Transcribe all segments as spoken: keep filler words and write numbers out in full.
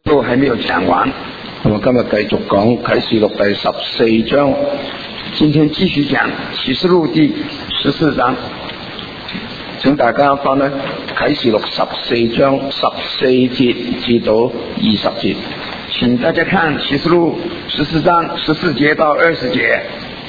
都還沒有講完，我們今日繼續講啟示錄第十四章，今天繼續講啟示錄第十四章，請大家翻呢啟示錄十四章十四節至到二十節，請大家看啟示錄十四章十四節到二十節。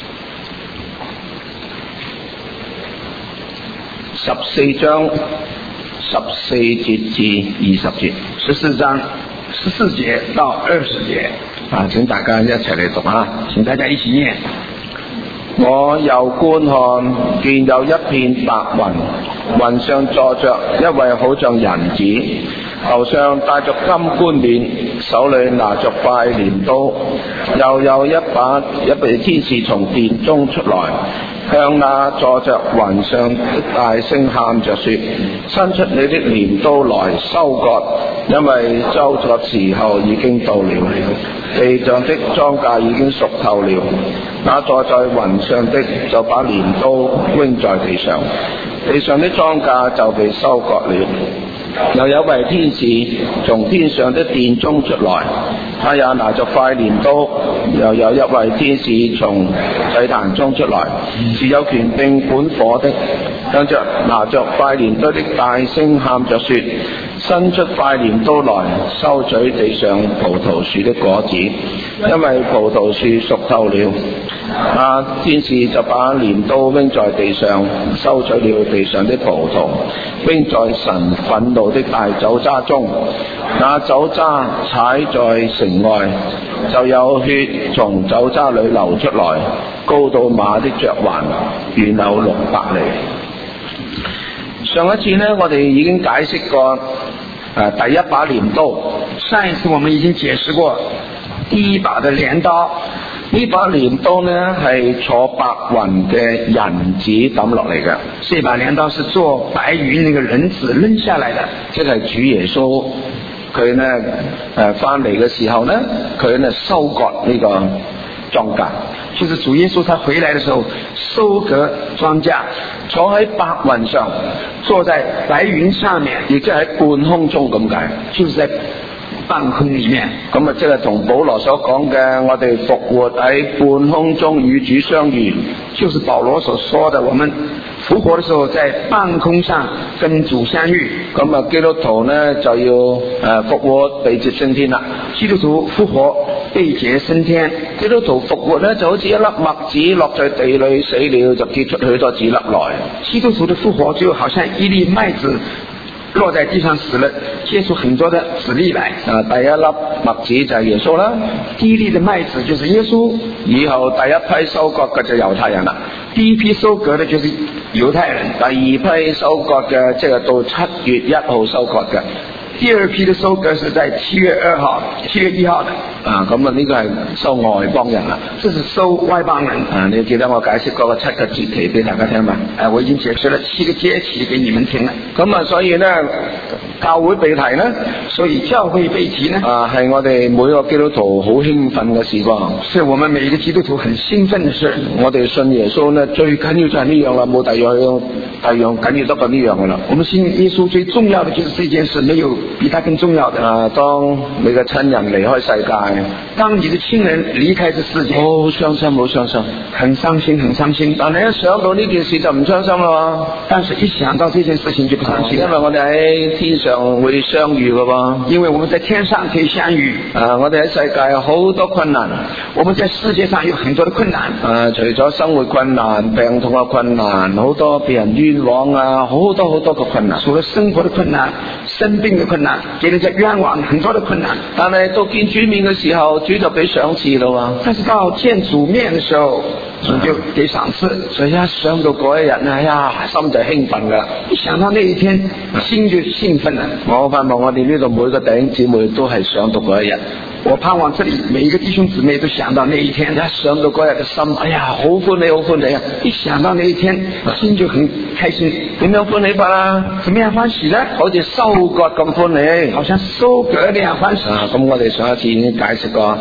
十四章十四節至二十節，十四章十四節到二十節啊，請大家一齊嚟讀啊，請大家一起念。我又觀看，見有一片白雲，雲上坐着一位好像人子，頭上戴着金冠冕，手裏拿着塊鐮刀，又有一把一位天使從殿中出來，向那坐着雲上的大聲喊着說：伸出你的鐮刀來收割，因為收割時候已經到了，地上的莊稼已經熟透了。那坐在雲上的就把鐮刀扔在地上，地上的莊稼就被收割了。又有位天使從天上的殿中出來，他也拿着塊鐮刀。又有一位天使從祭壇中出來，是有權柄管火的，向着拿着塊鐮刀的大聲喊着說：伸出塊鐮刀來收取地上葡萄樹的果子，因為葡萄樹熟透了。那天使就把鐮刀扔在地上，收取了地上的葡萄，扔在神憤怒的大酒渣中。那酒渣踩在城外，就有血從酒渣裏流出來，高到馬的嚼環，遠有六百里。上一次呢，我哋已經解釋過、呃、第一把鐮刀。 上一次我們已經解釋過第一把的鐮刀。 呢把鐮刀呢係坐白雲嘅人子抌落嚟嘅， 這把鐮刀是坐白雲那個人子扔下來的， 即係主耶穌佢呢誒翻嚟嘅時候呢，佢呢收割呢個莊稼， 就是主耶穌他回來的時候收割莊稼， 坐喺白雲上， 坐在白雲上面， 亦即係喺半空中咁解， 就是在半空裏面。 咁啊，即係同保羅所講嘅，我哋復活喺半空中與主相遇， 就是保羅所說的，我們復活的時候在半空上跟主相遇。 咁啊，基督徒呢就要誒復活被接升天啦。 基督徒復活被接升天， 基督徒復活呢就好似一粒麥子落在地裏死了，就結出許多子粒來。 基督徒的復活就好像一粒麥子落在地上死了，結出很多的子粒來。 啊，第一粒麥子就係耶穌啦， 第一粒的麥子就是耶穌。 以後第一批收割嘅就猶太人啦， 第一批收割的就是猶太人。 第二批收割嘅即係到七月一號收割嘅。 第二批的收割是在七月二號、七月一號的。 啊，咁啊呢個係收外邦人啦， 這是收外邦人。 啊，你記得我解釋嗰個七個節期俾大家聽嘛？ 誒、啊，我已經解釋了七個節期給你們聽了。 咁啊，所以呢，教會被提呢， 所以教會被提呢， 啊，係我哋每個基督徒好興奮嘅事噃。 是我們每一個基督徒很興奮的事。 我哋信耶穌呢，最緊要就係呢樣啦，冇第二樣，第二樣緊要得過呢樣噶啦。 我們信耶穌最重要的就是這件事，沒有比他更重要的。 啊，當你嘅親人離開世界， 當你的親人離開這世界， 好傷心，好傷心， 很傷心，很傷心。 但係一想到呢件事就唔傷心啦。 但是一想到這件事情就不傷心， 因為我哋喺天上會相遇噶噃。 因為我們在天上可以相遇。 啊，我哋喺世界有好多困難， 我們在世界上有很多的困難。 啊，除咗生活困難、病痛嘅困難，好多被人冤枉啊，好多好多嘅困難。 除了生活的困難、生病的困難，給人家冤枉，很多的困難。 但係到見主面嘅時候，主就俾賞賜啦。 但是到見主面嘅時候，主就給賞賜。 所以一想到嗰一日呢，哎呀，心就興奮噶。 一想到那一天，心就興奮了。 我盼望我哋呢度每個弟兄姊妹都係想到嗰一日。 我盼望這裏每一個弟兄姊妹都想到那一天， 一想到嗰日嘅心，哎呀，好歡喜，好歡喜啊！ 一想到那一天，心就很開心。 點樣歡喜法啊？ 怎麼樣歡喜呢？ 好似收割咁歡喜， 好像收割那樣歡喜。 啊，咁我哋上一次已經解釋過，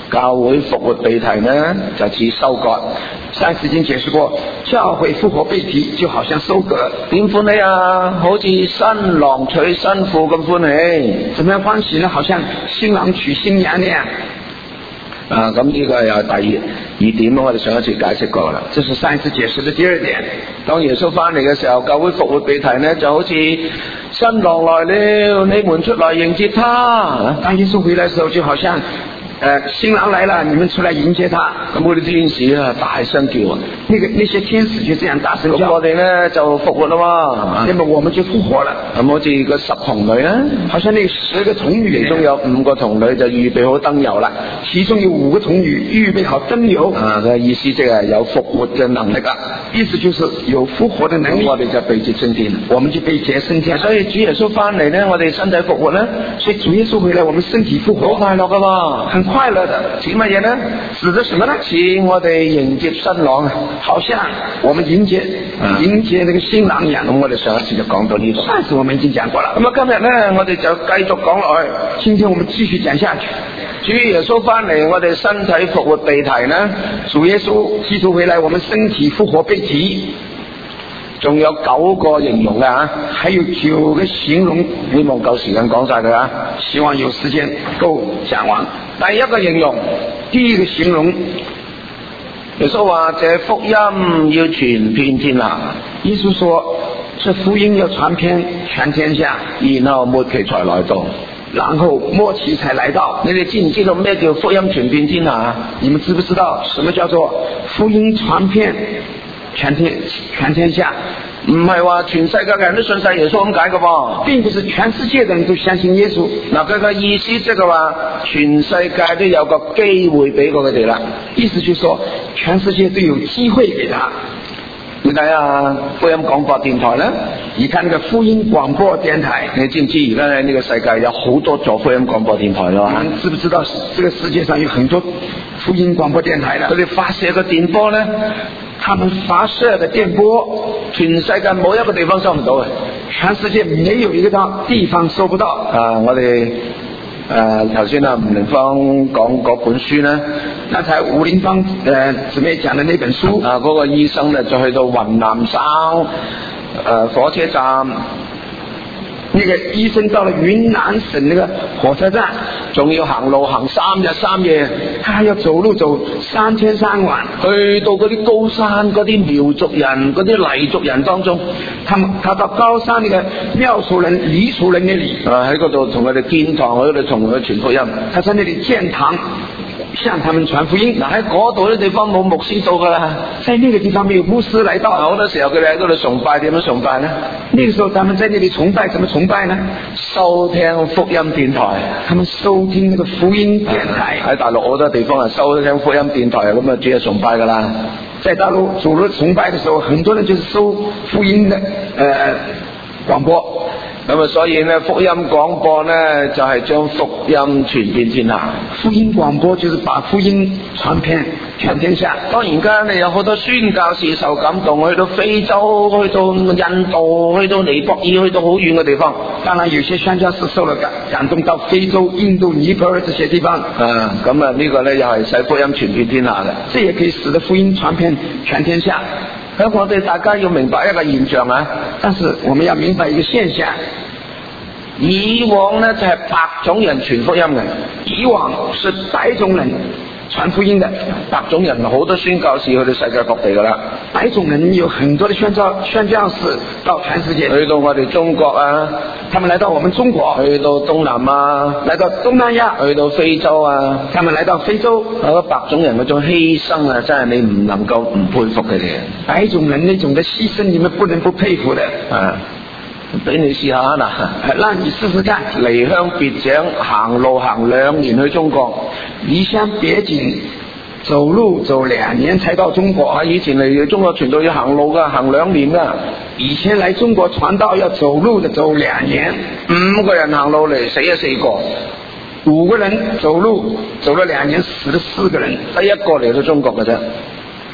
教會復活被提呢，就似收割。 上次已經解釋過，教會復活被提就好像收割。 點歡喜啊？好似新郎娶新婦咁歡喜。 怎麼樣歡喜呢？好像新郎娶新娘那樣。 啊，咁呢個又第二二點，我哋上一次解釋過啦。 這是上一次解釋的第二點。 當耶穌翻嚟嘅時候，教會復活被提呢，就好似新郎來了，你們出來迎接他。 當耶穌回來嘅時候，就好像呃，新郎來了，你們出來迎接他。 咁嗰啲天使啊，大聲叫啊！ 那個那些天使就這樣大聲叫。 咁我哋咧就復活啦嘛。 那麼我們就復活了。 咁好似個十童女啊， 好像那十個童女， 其中有五個童女就預備好燈油啦。 其中有五個童女預備好燈油。 啊，嘅意思即係有復活嘅能力啊。 意思就是有復活的能力。 我哋就被接升天， 我們就被接升天。 所以主耶穌翻嚟咧，我哋身體復活咧。 所以主耶穌回來，我們身體復活， 好快樂噶嘛， 很快樂的。指乜嘢呢？指的什麼呢？ 似我哋迎接新郎啊， 好像我們迎接、嗯、迎接那個新郎一樣。 咁我哋上一次就講到呢度， 上次我們已經講過了。 咁啊，今日咧我哋就繼續講落去。 今天我們繼續講下去。 主耶穌翻嚟，我哋身體復活被提呢。 主耶穌基督回來，我們身體復活被提。 仲有九個形容嘅吓， 還有九個形容， 希望夠時間講晒佢啊！ 希望有時間夠講完。 第一個形容， 第一個形容， 耶穌話：這福音要傳遍天下。 耶穌說：這福音要傳遍全天下， 然後末期才來到。 然後末期才來到。 你哋知唔知道咩叫福音傳遍天下？ 你們知不知道什麼叫做福音傳遍全天全天下？ 唔係話全世界嘅人都信晒耶穌咁解嘅噃， 並不是全世界的人都相信耶穌。 嗱，佢嘅意思即係話，全世界都有個機會俾過佢哋啦。 意思就是說，全世界都有機會給他。 你睇下福音廣播電台咧， 你看那個福音廣播電台， 你知唔知而家呢個世界有好多座福音廣播電台咯？ 你知不知道這個世界上有很多福音廣播電台啦？ 佢哋發射嘅電波咧， 他們發射的電波， 全世界冇一個地方收唔到嘅， 全世界沒有一個地方收不到。 啊，我哋誒頭先啊吳凌芳講嗰本書咧， 剛才吳凌芳誒姊妹講的那本書， 啊嗰個醫生咧就去到雲南省誒、呃、火車站。 那個醫生到了雲南省那個火車站， 仲要行路行三日三夜， 他還要走路走三天三晚， 去到嗰啲高山嗰啲苗族人嗰啲黎族人當中， 他他到高山那個苗族人黎族人那裏， 啊喺嗰度同佢哋建堂，喺度同佢哋傳福音， 他在那裏建堂。向他們傳福音。 嗱，喺嗰度啲地方冇牧師到噶啦， 在那個地方沒有牧師來到。 好多時候佢哋喺嗰度崇拜，點樣崇拜呢？ 那個時候他們在那裏崇拜，怎麼崇拜呢？ 收聽福音電台， 他們收聽那個福音電台。 喺大陸好多地方係收聽福音電台，咁啊主日崇拜噶啦。 在大陸主日崇拜的時候，很多人就是收福音的呃廣播。 咁啊，所以咧福音廣播咧就係、是、將福音傳遍天下。 福音廣播就是把福音傳遍全天下。 當然間你有好多宣教士受感動，去到非洲，去到印度，去到尼泊爾，去到好遠嘅地方。 當然有些宣教士受了感感動，到非洲、印度、尼泊爾這些地方。 啊，咁啊呢個咧又係使福音傳遍天下嘅。 這也可以使得福音傳遍全天下。 咁我哋大家要明白一個現象啊， 但是我們要明白一個現象。 以往呢就係、是、白種人傳福音嘅， 以往是白種人傳福音的， 白種人好多宣教士去到世界各地噶啦。 白種人有很多的宣教宣教士到全世界， 去到我哋中國啊， 他們來到我們中國， 去到東南亞， 來到東南亞， 去到非洲啊， 他們來到非洲。 嗰個白種人嗰種犧牲啊，真係你唔能夠唔佩服佢哋。 白種人那種的犧牲，你們不能不佩服的啊！俾你試下嗱， 讓你試試看， 離鄉別井行路行兩年去中國， 離鄉別井走路走兩年才到中國。 以前嚟中國傳道要行路噶，行兩年噶。 以前嚟中國傳道要走路的，走兩年。 五個人行路嚟，死咗四個； 五個人走路走了兩年，死了四個人。 得一個嚟到中國嘅啫。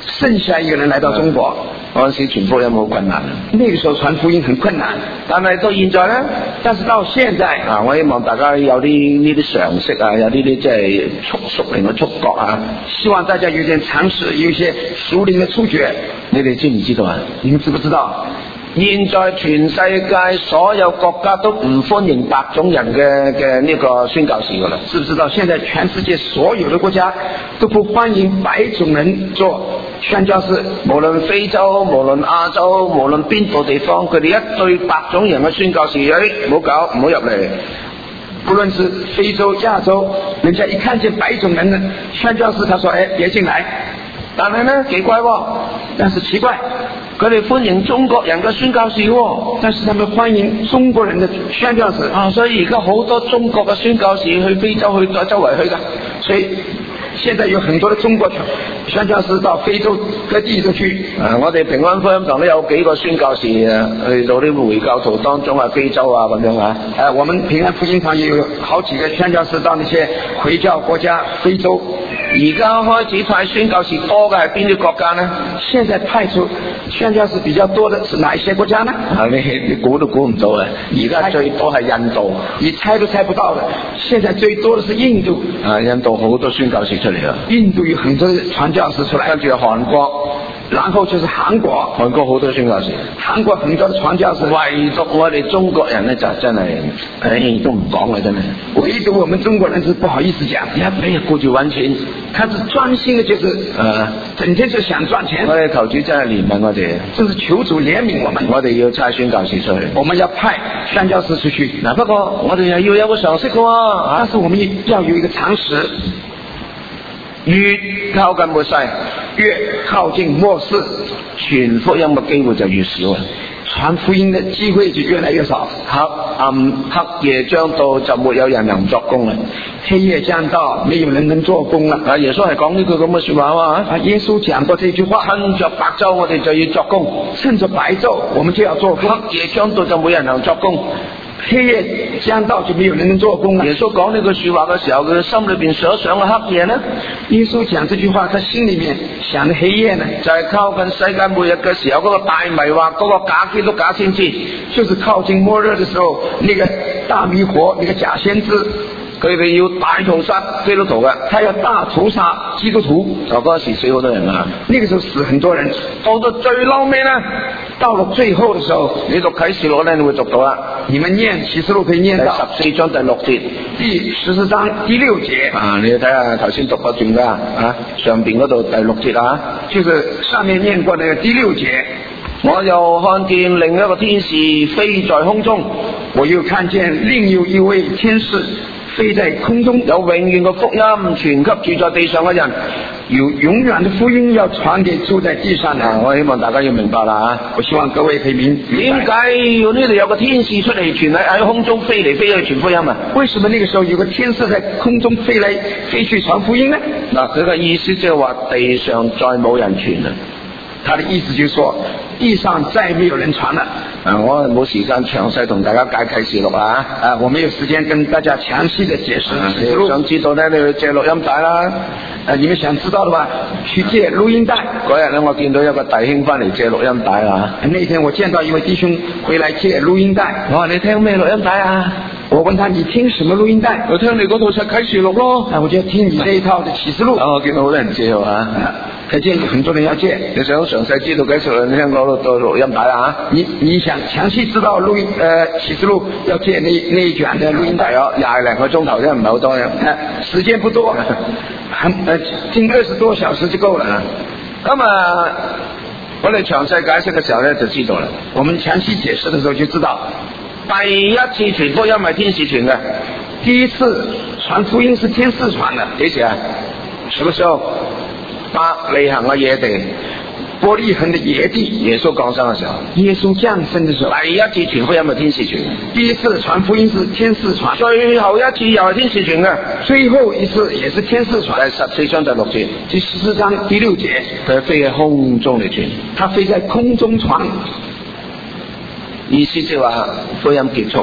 剩下一個人來到中國。 嗰陣時傳福音好困難， 那個時候傳福音很困難， 但係到現在咧， 但是到現在啊，我希望大家有啲呢啲常識啊，有呢啲即係觸屬靈嘅觸覺啊， 希望大家有點常識，有一些屬靈嘅觸覺。 你哋知唔知道啊？ 你們知不知道？ 現在全世界所有國家都唔歡迎白種人嘅嘅呢個宣教士噶啦， 知不知道？現在全世界所有的國家都不歡迎白種人做宣教士， 無論非洲、無論亞洲、無論邊度地方，佢哋一對白種人嘅宣教士，誒，唔好搞，唔好入嚟。 不論是非洲、亞洲，人家一看見白種人的宣教士，他說：誒，別進來。 但係呢，奇怪喎， 但是奇怪。 佢哋歡迎中國人嘅宣教士喎， 但是他們歡迎中國人的宣教士啊，所以而家好多中國嘅宣教士去非洲去周圍去噶， 所以現在有很多的中國宣教士到非洲各地都去。 啊，我哋平安福音堂都有幾個宣教士啊，去到啲回教徒當中啊，非洲啊咁樣啊。 誒，我們平安福音堂也有好幾個宣教士到那些回教國家，非洲。 而家開始派宣教士多嘅係邊啲國家呢？ 現在派出宣教士比較多的是哪一些國家呢？ 啊，你你估都估唔到嘅，而家最多係印度， 你猜都猜不到的。現在最多的是印度。 啊，印度好多宣教士出嚟啊！ 印度有很多傳教士出來， 跟住韓國， 然後就是韓國， 韓國好多宣教士， 韓國很多的傳教士。 唯獨我哋中國人咧就真係，唉，都唔講啦，真係。 唯獨我們中國人是不好意思講， 一味顧住揾錢， 他是專心的，就是啊， 整天就想賺錢。 我哋求主真係憐憫我哋， 真是求主憐憫我們。 我哋要差宣教士出去， 我們要派宣教士出去。 嗱，不過我哋又要有個常識嘅喎， 但是我們要有一個常識。 越靠近末世， 越靠近末世， 傳福音嘅機會就越少啊！ 傳福音嘅機會就越來越少。 黑暗黑夜將到，就沒有人能作工啦。 黑夜將到，沒有人能做工啦。 啊，耶穌係講呢句咁嘅說話嘛？ 啊，耶穌講過這句話。 趁着白晝，我哋就要作工； 趁着白晝，我們就要做工。 黑夜將到，就冇人能作工。 黑夜將到，就沒有人能做工了。 耶穌講呢句說話嘅時候，佢心裏邊所想嘅黑夜呢？ 耶穌講這句話，他心裏面想的黑夜呢， 就係靠近世界末日嘅時候嗰個大迷惑，嗰個假基督假先知， 就是靠近末日的時候，那個大迷惑，那個假先知， 佢哋要大屠殺基督徒嘅， 他要大屠殺基督徒。 就嗰時死好多人啊， 那個時候死很多人。 到到最嬲尾呢， 到了最後的時候， 你讀啟示錄咧，你會讀到啦。 你們念啟示錄可以念到十四章第六節， 第十四章第六節啊，你要睇下頭先讀嗰段噶啊，上邊嗰度第六節啊， 就是上面念過那個第六節。 我又看見另一個天使飛在空中， 我又看見另有一位天使飛在空中， 有永遠嘅福音傳給住在地上嘅人， 有永遠的福音要傳給住在地上的。 啊，我希望大家要明白啦啊！ 我希望各位可以明白。 點解要呢度有個天使出嚟傳喺喺空中飛嚟飛去傳福音啊？ 為什麼那個時候有個天使在空中飛來飛去傳福音呢？ 嗱，佢嘅意思即係話地上再冇人傳啦。 他的意思就是說，地上再沒有人傳了。 啊，我冇時間詳細同大家解啟示錄啊！ 啊，我沒有時間跟大家詳細的解釋。 你、啊、想知道呢，你去借錄音帶啦。 啊，你們想知道的話，去借錄音帶。 嗰日呢，我見到一個弟兄翻嚟借錄音帶啦。 那天我見到一位弟兄回來借錄音帶。 我話你聽咩錄音帶啊？ 我問他，你聽什麼錄音帶？ 我聽你嗰套出啟示錄咯。 啊，我就聽你這一套的啟示錄。 啊，我見到好多人借啊。 可見有很多人要借。 你想詳細知道啟示錄，你聽嗰度錄音帶啊？ 你你想詳細知道錄音呃啟示錄要借那那一卷的錄音帶哦，廿零個鐘頭啫，唔係好多嘅。 啊，時間不多，很呃聽二十多小時就夠了。 咁啊，我哋詳細解釋嘅時候咧，就知道啦。 我們詳細解釋的時候就知道， 第一次傳福音係天使傳嘅， 第一次傳福音是天使傳的。 幾時啊？什麼時候？伯利恆嘅野地， 伯利恆的野地， 耶穌降生嘅時候， 耶穌降生的時候， 第一次傳福音係天使傳， 第一次傳福音是天使傳， 最後一次又係天使傳嘅， 最後一次也是天使傳。 第十四章第六節， 第十四章第六節， 佢飛喺空中嚟傳， 他飛在空中傳， 意思即係話福音結束啦。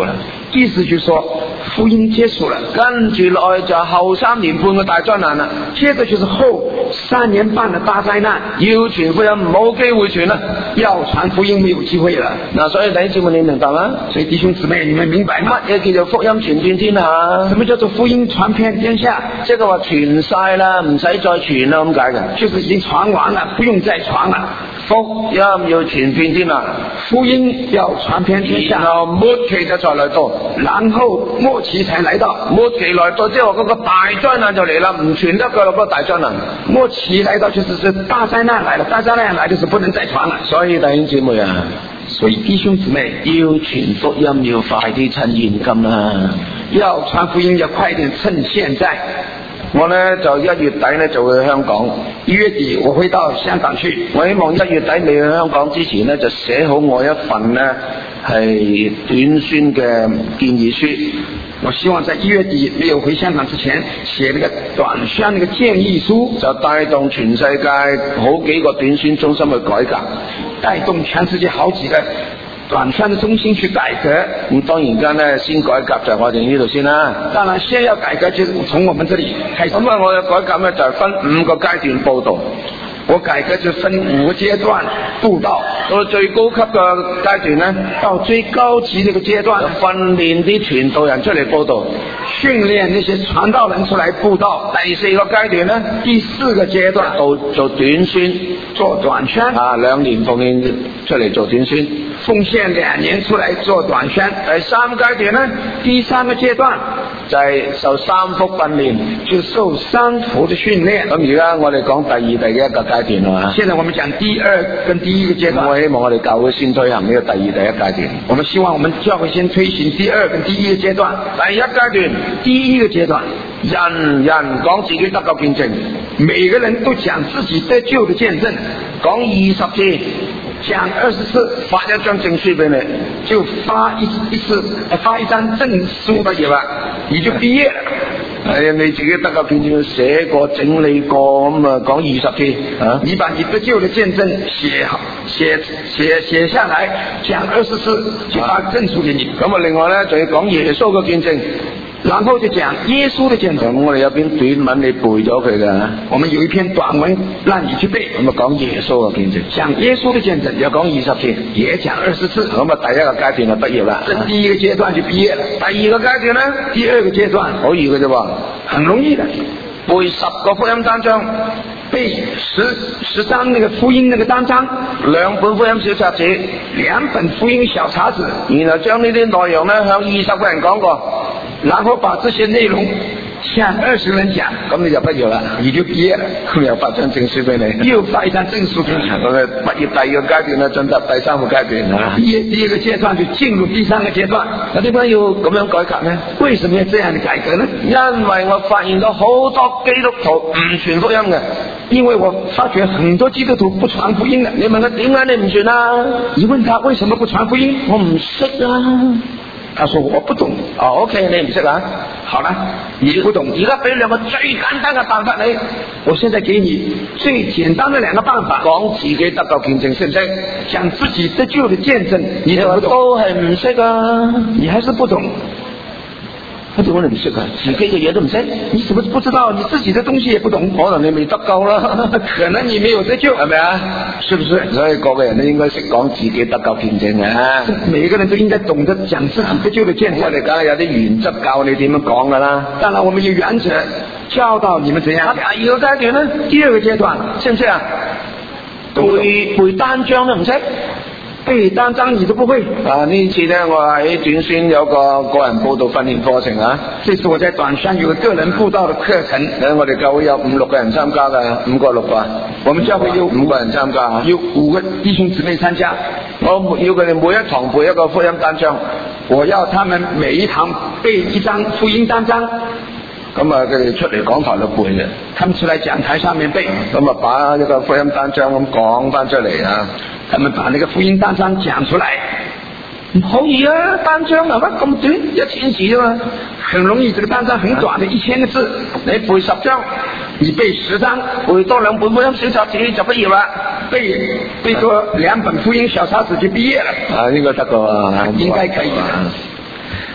意思就是說福音結束了， 跟住落去就後三年半嘅大災難啦。 接着就是後三年半的大災難， 要傳福音冇機會傳啦， 要傳福音沒有機會了。 嗱，所以弟兄姊妹你明白嗎？ 所以弟兄姊妹你們明白嗎？ 乜嘢叫做福音傳遍天下？ 什麼叫做福音傳遍天下？ 即係話傳晒啦，唔使再傳啦咁解嘅， 就是已經傳完了，不用再傳了。 福音要傳遍天下， 福音要傳遍天下， 然後末期就才來到， 然後末期才來到。 末期來到之後嗰個大災難就嚟啦，唔傳得噶啦，嗰個大災難。 末期來到就是是大災難來了，大災難來就是不能再傳了。 所以弟兄姊妹啊， 所以弟兄姊妹要傳福音要快啲趁現今啦， 要傳福音要快點趁現在。 我呢就一月底呢就會去香港， 一月底我會到香港去。 我希望一月底未去香港之前呢，就寫好我一份呢係短宣嘅建議書。 我希望在一月底沒有回香港之前，寫那個短宣那個建議書， 就帶動全世界好幾個短宣中心去改革， 帶動全世界好幾個短宣的中心去改革。 咁當然間呢，先改革就係我哋呢度先啦。 當然先要改革就是從我們這裏開始。 咁啊，我嘅改革呢就係分五個階段報道。 我改革就分五個階段布道， 到最高級嘅階段呢， 到最高級呢個階段， 訓練啲傳道人出嚟報道， 訓練那些傳道人出來布道。 第四個階段呢， 第四個階段做做短宣， 做短宣啊，兩年奉獻出嚟做短宣， 奉獻兩年出來做短宣。 第三階段呢， 第三個階段就係受三福訓練， 就受三福的訓練。 咁而家我哋講第二、第一個階段係嘛？ 現在我們講第二跟第一個階段。 我希望我哋教會先推行呢個第二、第一階段。 我們希望我們教會先推行第二跟第一個階段。 第一階段， 第一個階段， 人人講自己得救見證， 每個人都講自己得救的見證， 講二十次。 講二十次， 發一張證書俾你， 就發一一次，發一張證書畢業啦，你就畢業了。 係啊，你自己得救見證寫過、整理過咁啊，講二十次啊， 你把你得救的見證寫好，寫寫寫下來，講二十次，就發證書給你。 咁啊，另外咧，仲要講耶穌嘅見證。 然後就講耶穌的見證。 咁我哋有篇短文你背咗佢㗎。 我們有一篇短文讓你去背。 咁啊，講耶穌嘅見證， 講耶穌的見證， 又講二十次， 也講二十次。 咁啊，第一個階段就畢業啦。 這第一個階段就畢業了。 第二個階段咧， 第二個階段好易嘅啫喎， 很容易的， 背十個福音單張， 背十十張那個福音那個單張， 兩本福音小冊子， 兩本福音小冊子， 然後將呢啲內容咧向二十個人講過。 然後把這些內容向二十人講， 咁你就畢業啦， 你就畢業了， 咁又發張證書俾你， 又發一張證書給你。 咁啊，畢業第二個階段咧，進入第三個階段啊。 畢業第二個階段就進入第三個階段。 那點解要咁樣改革呢？ 為什麼要這樣的改革呢？ 因為我發現到好多基督徒唔傳福音嘅， 因為我發覺很多基督徒不傳福音嘅。 你問佢點解你唔傳啊？ 你問他為什麼不傳福音？ 我唔識啊。 他說我不懂。 哦 ，OK，你唔識啊？ 好了，你不懂。 而家俾兩個最簡單嘅辦法你， 我現在給你最簡單的兩個辦法， 講自己得救見證識唔識？ 講自己得救的見證，你都不懂， 都係唔識啊？ 你還是不懂。 我點解你唔識啊？自己嘅嘢都唔識， 你怎麼不知道？你自己的東西也不懂， 可能你未得救啦， 可能你沒有得救， 係咪啊？ 是不是？ 所以個個人都應該識講自己得救見證嘅。 每一個人都應該懂得講自己得救的見證。 我哋梗係有啲原則教你點樣講噶啦。 當然，我們有原則教導你們怎樣。 第二個階段呢？ 第二個階段識唔識啊？背背單張都唔識。 背單張你都不會啊！呢次呢，我喺短宣有個個人報道訓練課程啊。 這次我在短宣有個個人佈道的課程， 誒，我哋教會有五六個人參加㗎，五個六個。 我們教會有五個人參加， 有五個弟兄姊妹參加。 我要佢哋每一堂背一個福音單張， 我要他們每一堂背一張福音單張。 咁啊，佢哋出嚟講台度背嘅， 他們出來講台上面背， 咁啊把一個福音單張咁講翻出嚟啊。 他們把那個福音單張講出來， 好易啊！單張係乜咁短，一千字啫嘛， 很容易。這個單張很短的，一千個字， 你背十張， 你背十張， 背多兩本福音小冊子就畢業啦。 背背多兩本福音小冊子就畢業了。 啊，應該得個啊， 應該可以的。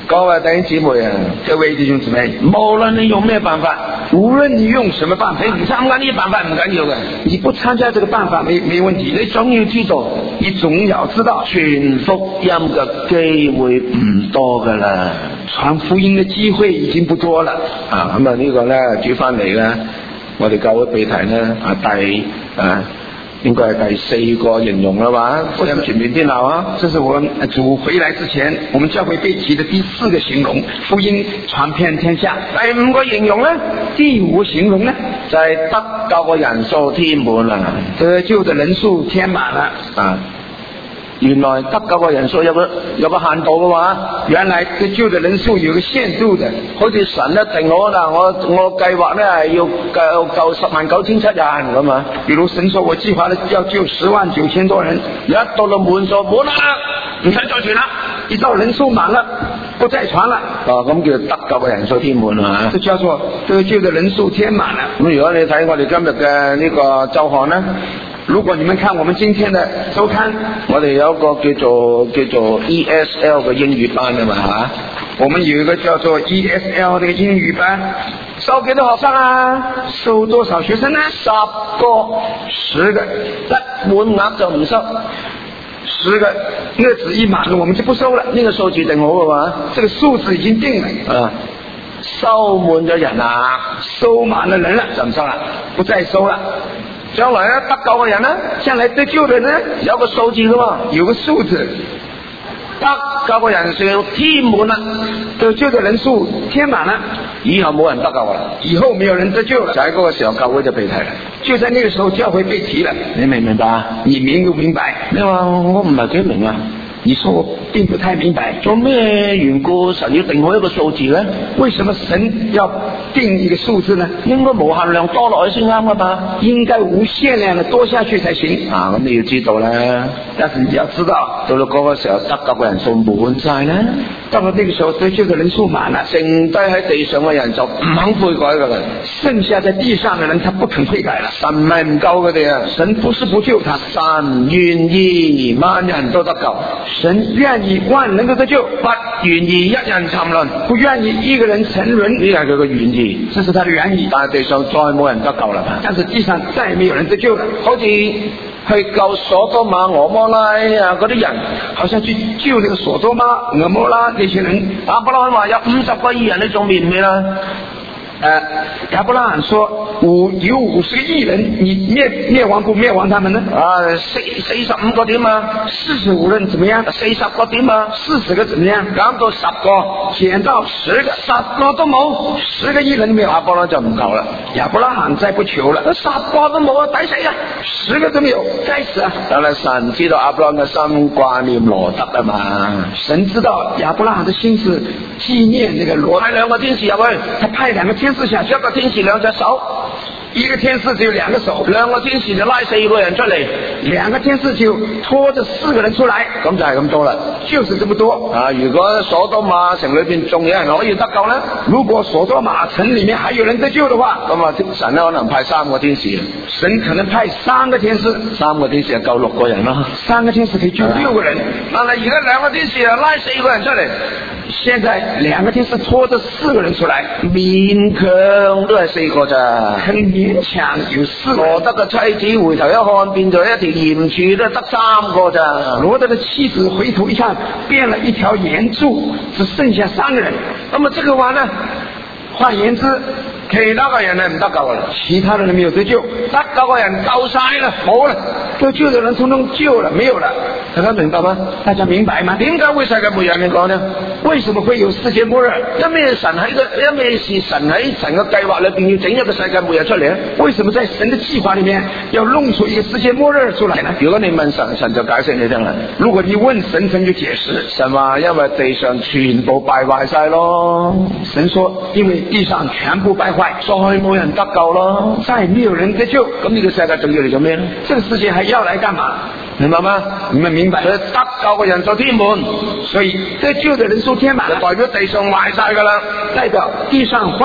各位弟兄姊妹啊， 各位弟兄姊妹， 無論你用咩辦法， 無論你用什麼辦法， 你唔參加呢啲辦法唔緊要嘅， 你不參加這個辦法沒沒問題。 你總要知道， 你總要知道， 傳福音嘅機會唔多噶啦， 傳福音嘅機會已經不多了。 啊，咁啊呢個咧轉翻嚟咧，我哋教會備題咧啊第啊。應該係第四個形容啦嘛，福音傳遍天下啊！ 這是我主回來之前，我們教會被提的第四個形容，福音傳遍天下。 第五個形容呢？ 第五個形容呢？ 就係得救嘅人數添滿啦， 得救的人數添滿了啊！原來得救嘅人數有個有個限度嘅話， 原來得救的人數有個限度的， 好似神一定好啦，我我計劃咧係要救救十萬九千七人咁啊。 比如神說我計劃咧要救十萬九千多人， 一到到滿數滿啦，唔使再傳啦， 一到人數滿了，不再傳了。 哦，咁叫得救嘅人數添滿啊！ 這叫做得救的人數添滿了。 咁如果你睇我哋今日嘅呢個周刊咧。 如果你們看我們今天的周刊， 我哋有一個叫做叫做 E S L 嘅英語班嘅嘛吓， 我們有一個叫做 E S L 嘅英語班， 收幾多學生啊？ 收多少學生呢？ 十個， 十個， 一滿額就唔收。 十個額子一滿了，我們就不收了。 呢個數字定好嘅嘛？ 這個數字已經定了。 啊，收滿咗人啦， 收滿了人了， 就唔收啦， 不再收了。 將來咧得救嘅人咧， 將來得救的人有個數字噶嘛， 有個數字， 得救嘅人數添滿啦， 得救的人數添滿了， 以後冇人得救啦， 以後沒有人得救了， 就喺嗰個時候教會就被提啦， 就在那個時候教會被提了， 你明唔明白啊？ 你明唔明白？ 你話我唔係幾明啊？ 你說我並不太明白， 做咩緣故神要定好一個數字呢？ 為什麼神要定一個數字呢？ 應該無限量多落去先啱噶嘛？ 應該無限量的多下去才行啊！咁你要知道咧， 但是你要知道， 到到嗰個時候得救嘅人數滿晒咧， 到了那個時候得救嘅人數滿了， 剩低喺地上嘅人就唔肯悔改噶啦， 剩下在地上嘅人他不肯悔改了。 神唔係唔救佢哋啊， 神不是不救他， 神願意萬人都得救。 神願意萬人都得救， 不願意一人沉淪， 不願意一個人沉淪， 呢係佢嘅願意， 這是他的願意。 但係地上再冇人得救啦， 但是地上再沒有人得救了， 好似去救所多瑪俄摩拉啊嗰啲人， 好像去救那個所多瑪俄摩拉那些人。 亞伯拉罕話有五十個義人，你仲滅唔滅啦？ 呃，亞伯拉罕說五有五十個義人，你滅滅亡不滅亡他們呢？ 啊，四四十五個點啊， 四十五人怎麼樣？ 四十個點啊， 四十個怎麼樣？ 減到十個， 減到十個，十個都冇，十個義人都沒有， 亞伯拉罕就唔求啦。 亞伯拉罕再不求了， 十個都冇啊，抵死啊！ 十個都沒有，該死啊！ 但係神知道亞伯拉罕嘅心掛念羅得啊嘛， 神知道亞伯拉罕的心是紀念那個羅， 派兩個天使入去， 他派兩個天使下去， 一個天使兩隻手， 一個天使只有兩個手， 兩個天使就拉四個人出嚟， 兩個天使就拖着四個人出來， 咁就係咁多啦， 就是這麼多啊！如果所多瑪城裏邊仲有人可以得救咧， 如果所多瑪城裏面還有人得救的話， 咁啊神咧可能派三個天使， 神可能派三個天使， 三個天使就救六個人咯， 三個天使可以救六個人， 但係而家兩個天使啊拉四個人出嚟， 現在兩個天使拖着四個人出來， 勉強都係四個咋， 很勉強有四個。 羅德嘅妻子回頭一看，變咗一條鹽柱，都得三個咋。 羅德的妻子回頭一看，變了一條鹽柱，只剩下三個人。 咁啊，這個話呢， 換言之， 其他嘅人係唔得救啦， 其他的人沒有得救， 得救嘅人救晒啦，冇啦， 得救的人通通救了，沒有了。 大家明白嗎？ 大家明白嗎？ 點解會世界末日？你講呢？ 為什麼會有世界末日？ 因咩神喺個，因咩事神喺神嘅計劃裏邊要整一個世界末日出嚟咧？ 為什麼在神的計劃裏面要弄出一個世界末日出來呢？ 如果你問神，神就解釋你聽啦。 如果你問神，神就解釋。 神話因為地上全部敗壞晒咯。 神說因為地上全部敗壞， 再冇人得救咯， 再沒有人得救。 咁呢個世界仲要嚟做咩咧？ 這個世界還要來幹嘛？ 明白嗎？ 你們明白？ 所以得救嘅人數添滿， 所以得救的人數添滿， 就代表地上壞晒噶啦， 代表地上壞了。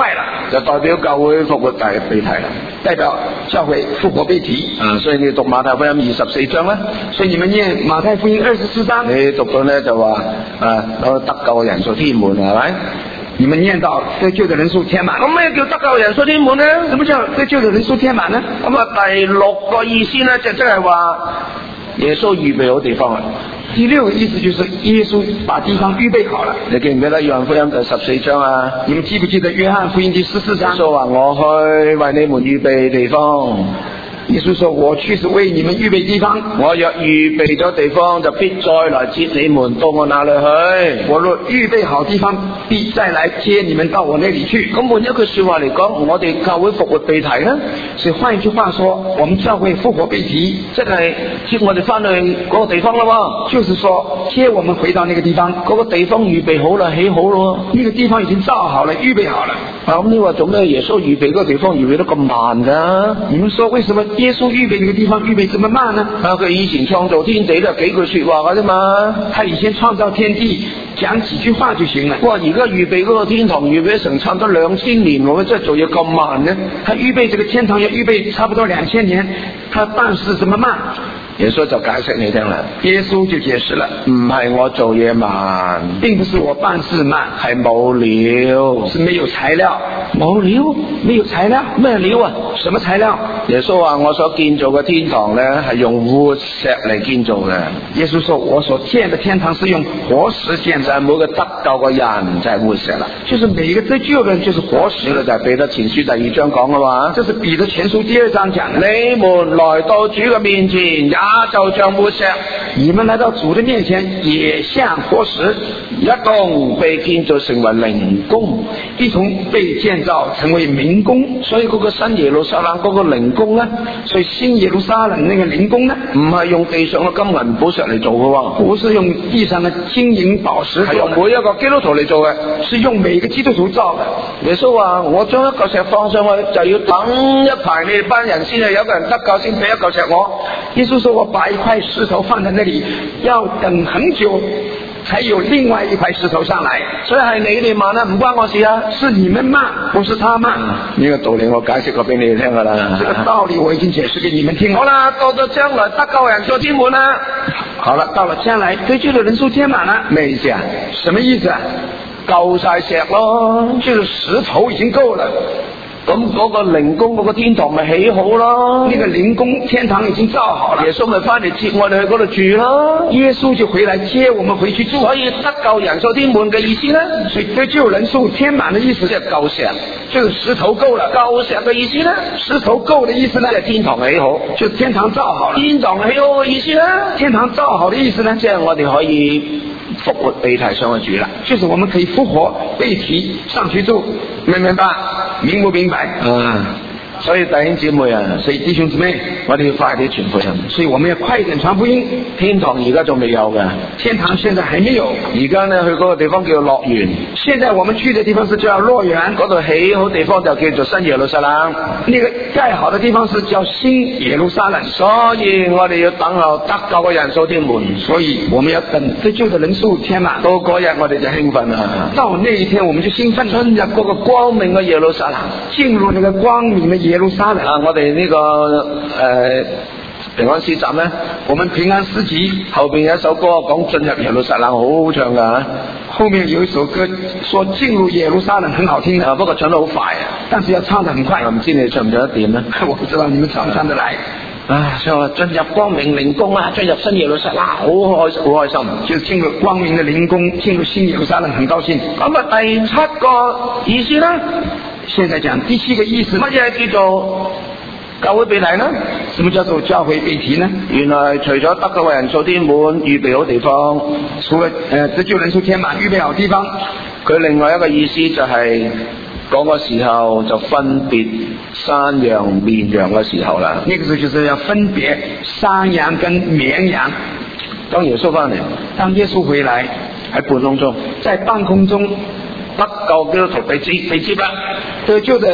就代表教會復活大被提啦， 代表教會復活被提。 啊，所以你讀馬太福音二十四章啦， 所以你們念馬太福音二十四章， 你讀到咧就話啊，得救嘅人數天滿係咪？ 你們念到得救的人數填滿。 咁咩叫得救人數天滿呢？ 什麼叫得救的人數填滿呢？ 咁啊，第六個意思呢，就即係話耶穌預備好地方啦。 第六個意思就是耶穌把地方預備好了。 你記唔記得約翰福音第十四章啊？ 你們記不記得約翰福音第十四章？ 耶穌話我去為你們預備地方。 耶穌說我去是為你們預備地方， 我若預備咗地方，就必再來接你們到我那裏去。 我若預備好地方，必再來接你們到我那裏去。 咁換一句說話嚟講，我哋教會復活被提呢？ 所以換一句話說，我們教會復活被提， 即係接我哋翻去嗰個地方咯。 就是說接我們回到那個地方， 嗰個地方預備好啦，起好咯， 那個地方已經造好了，預備好了。 啊，咁你話做咩？耶穌預備嗰個地方預備得咁慢噶？ 你們說為什麼耶穌預備那個地方預備這麼慢呢？ 啊，佢以前創造天地都係幾句說話噶啫嘛。 他以前創造天地講幾句話就行了。 哇！而家預備嗰個天堂預備成差唔多兩千年喎，真係做嘢咁慢呢？ 他預備這個天堂要預備差不多兩千年，他辦事這麼慢？ 耶穌就解釋你聽啦。 耶穌就解釋了， 唔係我做嘢慢， 並不是我辦事慢， 係冇料， 是沒有材料。 冇料？ 沒有材料？ 咩料啊？ 什麼材料？ 耶穌話我所建造嘅天堂咧，係用活石嚟建造嘅。 耶穌說我所建的天堂是用活石建造， 每個得救嘅人就係活石啦。 就是每一個得救嘅人就是活石。 呢個就係彼得前書第二章講嘅嘛。 這是彼得前書第二章講的。 你們來到主嘅面前，也就像活石。 你們來到主的面前，也像活石， 一同被建造成為靈宮， 一同被建造成為明宮。 所以嗰個新耶路撒冷嗰個靈宮咧， 所以新耶路撒冷那個靈宮呢， 唔係用地上嘅金銀寶石嚟做嘅喎， 不是用地上嘅金銀寶石， 係用每一個基督徒嚟做嘅， 是用每個基督徒造嘅。 耶穌話：我將一嚿石放上去，就要等一排你哋班人先係有個人得救先俾一嚿石我。 耶穌說：我把一塊石頭放在那裡，要等很久，才有另外一塊石頭上來。 所以係你哋慢啊，唔關我事啊， 是你們慢，不是他慢。 呢個道理我解釋過俾你哋聽噶啦。 這個道理我已經解釋給你們聽了。 好啦，到咗將來得救人數天滿啦。 好了，到了將來得救的人數天滿了。 咩意思啊？ 什麼意思啊？ 夠晒石咯， 就是石頭已經夠了。 咁嗰個靈宮嗰個天堂咪起好咯？ 呢個靈宮天堂已經造好了， 耶穌咪翻嚟接我哋去嗰度住咯。 耶穌就回來接我們回去住。 所以得救人數天滿嘅意思呢？ 所以得救人數天滿的意思， 即係夠石， 就是石頭夠了。 夠石嘅意思呢？ 石頭夠的意思呢？ 即係天堂起好， 就天堂造好了。 天堂起好嘅意思呢？ 天堂造好的意思呢？ 即係我哋可以復活被提上去住啦。 就是我們可以復活被提上去住， 明唔明白？ 明不明白？ 啊，所以弟兄姊妹啊， 所以弟兄姊妹， 我哋要快啲傳福音。 所以我們要快一點傳福音。 天堂而家仲未有嘅， 天堂現在還沒有。 而家呢，去嗰個地方叫做樂園。 現在我們去的地方是叫樂園， 嗰度起好地方就叫做新耶路撒冷。 那個蓋好的地方是叫新耶路撒冷。 所以我哋要等候得救嘅人數天滿。 所以我們要等得救的人數天滿。 到嗰日我哋就興奮啦。 到那一天我們就興奮， 進入嗰個光明嘅耶路撒冷， 進入那個光明的耶路撒冷。 啊，我哋呢、這個誒、呃、平安詩集咧， 我們平安詩集後邊有一首歌講進入耶路撒冷，好好唱噶。 後面有一首歌說進入耶路撒冷，很好聽的， 啊，不過唱得好快啊， 但是要唱得很快。 唔知你唱唔唱得掂呢？ 我不知道你們唱唔唱得來。 啊，所以話進入光明靈宮啊，進入新耶路撒冷，好開好開心， 就進入光明的靈宮，進入新耶路撒冷，很高興。 咁啊，第七個意思呢？ 現在講第七個意思， 乜嘢叫做教會被提呢？ 什麼叫做教會被提呢？ 原來除咗得救嘅人數天滿，預備好地方， 除了誒得救人數天滿，預備好地方， 佢另外一個意思就係、是、嗰個時候就分別山羊綿羊嘅時候啦。 那個時候就是要分別山羊跟綿羊。 當耶穌翻嚟， 當耶穌回來喺半空中， 在半空中， 得救基督徒被接被接啦， 得救的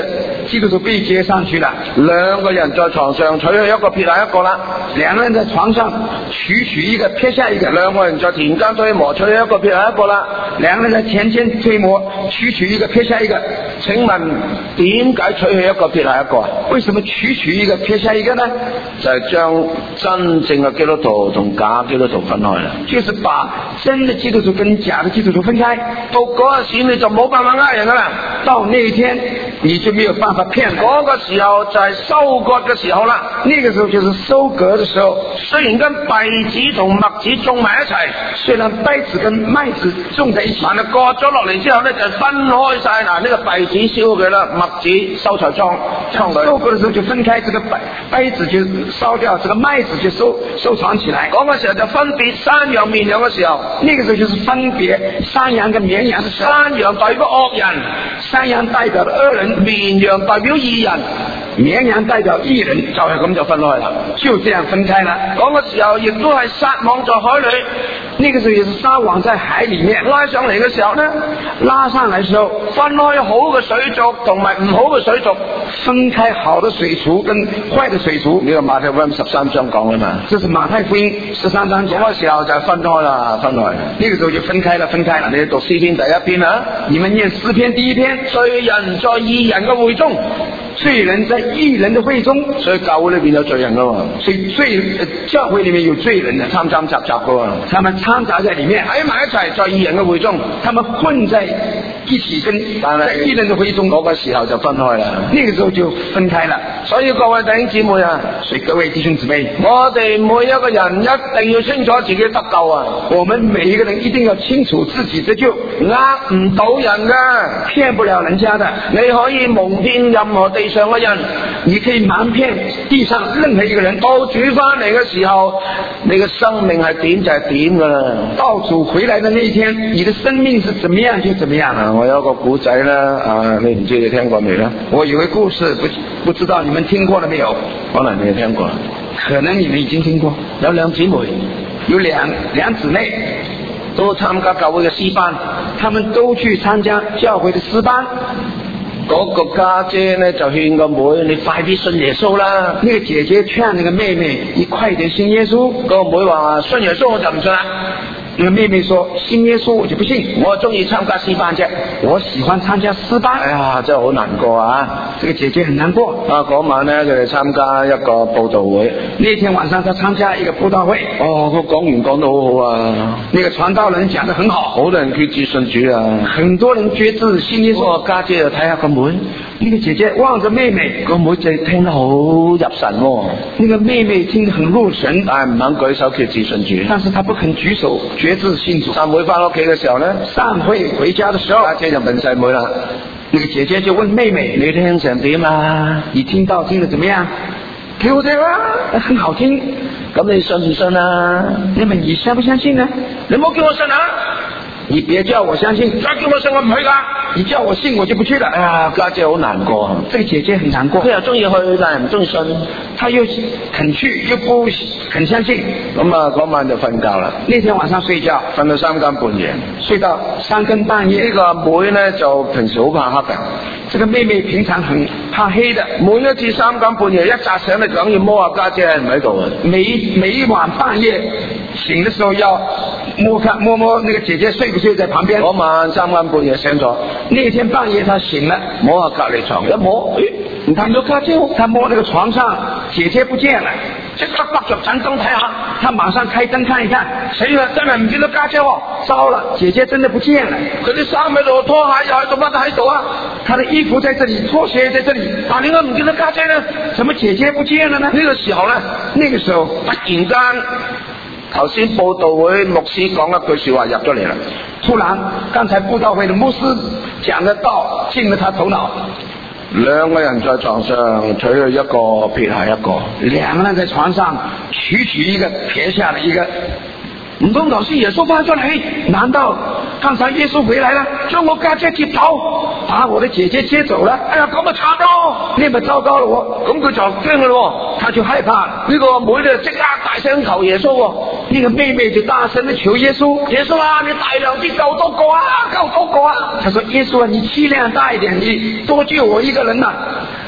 基督徒被接上去了。 兩個人在床上，取去一個撇下一個啦。 兩個人在床上取取一個撇下一個。 兩個人在田間推磨，取去一個撇下一個啦。 兩個人在田間推磨，取取一個撇下一個。 請問點解取去一個撇下一個啊？ 為什麼取取一個撇下一個呢？ 就係將真正嘅基督徒同假基督徒分開啦。 就是把真的基督徒跟假的基督徒分開。 到嗰陣時你就冇辦法呃人噶啦。 到那一天你就沒有辦法騙人。 嗰個時候就係收割嘅時候啦。 那個時候就是收割的時候。 雖然跟稗子同麥子種埋一齊， 雖然稗子跟麥子種在一起， 但係割咗落嚟之後咧就分開晒。嗱，呢個稗子燒佢啦，麥子收在倉倉裏。 收割的時候就分開，這個稗稗子就燒掉，這個麥子就收收藏起來。 嗰個時候就分別山羊綿羊嘅時候， 那個時候就是分別山羊跟綿羊的時候。 山羊代表惡人， 山羊代表惡人； 綿羊代表義人， 綿羊代表義人。 就係咁就分開啦， 就這樣分開了。 嗰個時候亦都係撒網在海裏， 那個時候也是撒網在海裏面。 拉上嚟嘅時候呢， 拉上來的時候分開好嘅水族同埋唔好嘅水族， 分開好的水族跟壞的水族。 呢個馬太福音十三章講嘅嘛， 這是馬太福音十三章講。 嗰個時候就分開啦，分開。 那個時候就分開了，分開了。 你讀詩篇第一篇啊， 你們念詩篇第一篇。 罪人在義人嘅會中， 罪人在義人的會中。 所以教會裏邊有罪人噶嘛， 所以罪教會裏面有罪人嘅， 參參雜雜噶嘛， 他們摻雜在裏面， 喺埋一齊，在義人嘅會中， 他們混在一起跟但在義人的會中。 嗰個時候就分開啦， 那個時候就分開了。 所以各位弟兄姊妹啊， 所以各位弟兄姊妹， 我哋每一個人一定要清楚自己得救啊！ 我們每一個人一定要清楚自己得救， 呃唔到人噶， 騙不了人家的。 你可以蒙騙任何地上嘅人， 你可以瞞騙地上任何一個人。 到主翻嚟嘅時候，你嘅生命係點就係點噶啦。 到主回來的那一天，你的生命是怎麼樣就怎麼樣。 啊，我有一個古仔啦，啊，你唔知你聽過未咧？ 我有個故事，不不知道你們聽過了沒有？ 可能你聽過， 可能你們已經聽過。 有兩姊妹， 有兩兩姊妹都參加教會嘅詩班， 他們都去參加教會的詩班。 嗰個家姐呢就勸個妹，你快啲信耶穌啦。 那個姐姐勸那個妹妹，你快點信耶穌。 個妹話信耶穌我就唔信啦。 那個妹妹說信耶穌我就不信， 我中意參加詩班啫， 我喜歡參加詩班。 哎呀，真係好難過啊！ 這個姐姐很難過。 啊，嗰晚呢，佢哋參加一個佈道會。 那天晚上，他參加一個佈道會。 哦，佢講完講得好好啊。 那個傳道人講得很好， 好多人決志信主啊。 很多人決志信耶穌。 個家姐就睇下個妹， 那個姐姐望着妹妹， 個妹就聽得好入神喎。 那個妹妹聽得很入神， 但係唔肯舉手決志信主。 但是她不肯舉手決志信主。 散會翻屋企嘅時候呢， 散會回家的時候， 家姐就問細妹啦， 那個姐姐就問妹妹， 你聽成點啊？ 你聽到聽得怎麼樣？ 幾好聽啊， 很好聽。 咁你信唔信啊？ 那麼你相不相信呢？ 你唔好叫我信啊！ 你別叫我相信， 再叫我信我唔去噶。 你叫我信我就不去了。 哎呀，家姐好難過， 這個姐姐很難過。 佢又中意去，但係唔中意信。 她又肯去，又不肯相信。 咁啊，嗰晚就瞓覺啦。 那天晚上睡覺， 瞓到三更半夜， 睡到三更半夜。 呢個妹呢，就平時好怕黑嘅。 這個妹妹平常很怕黑的， 每一次三更半夜一扎醒，你梗要摸下家姐係唔喺度啊。 每每一晚半夜醒的時候要摸看摸摸那個姐姐睡不睡在旁邊。 嗰晚三更半夜醒咗， 那天半夜他醒了， 摸下隔籬床，一摸，誒，唔睇到家姐， 他摸那個床上姐姐不見了， 即刻關着盞燈睇下， 他馬上開燈看一看， 死啦，真係唔見到家姐喎， 糟了，姐姐真的不見了。 佢啲衫喺度，拖鞋又喺度，乜都喺度啊， 他的衣服在這裏，拖鞋在這裏， 但點解唔見到家姐呢？ 怎麼姐姐不見了呢？ 呢個時候呢， 那個時候突然間，頭先佈道會牧師講一句說話入咗嚟啦。 突然，剛才佈道會的牧師講的道進了他頭腦。 兩個人在床上取去一個撇下一個， 兩個人在床上取取一個撇下了一個。唔通頭先耶穌翻出嚟？難道剛才耶穌回來了，將我家姐接走，把我的姐姐接走了？哎呀，咁啊慘咯！呢咪糟糕咯！ 咁佢就驚噶咯， 他就害怕。 呢個妹咧即刻大聲求耶穌， 呢個妹妹就大聲地求耶穌： 耶穌啊，你大量啲救多個啊，救多個啊！ 他說：耶穌啊，你氣量大一點，你多救我一個人啊！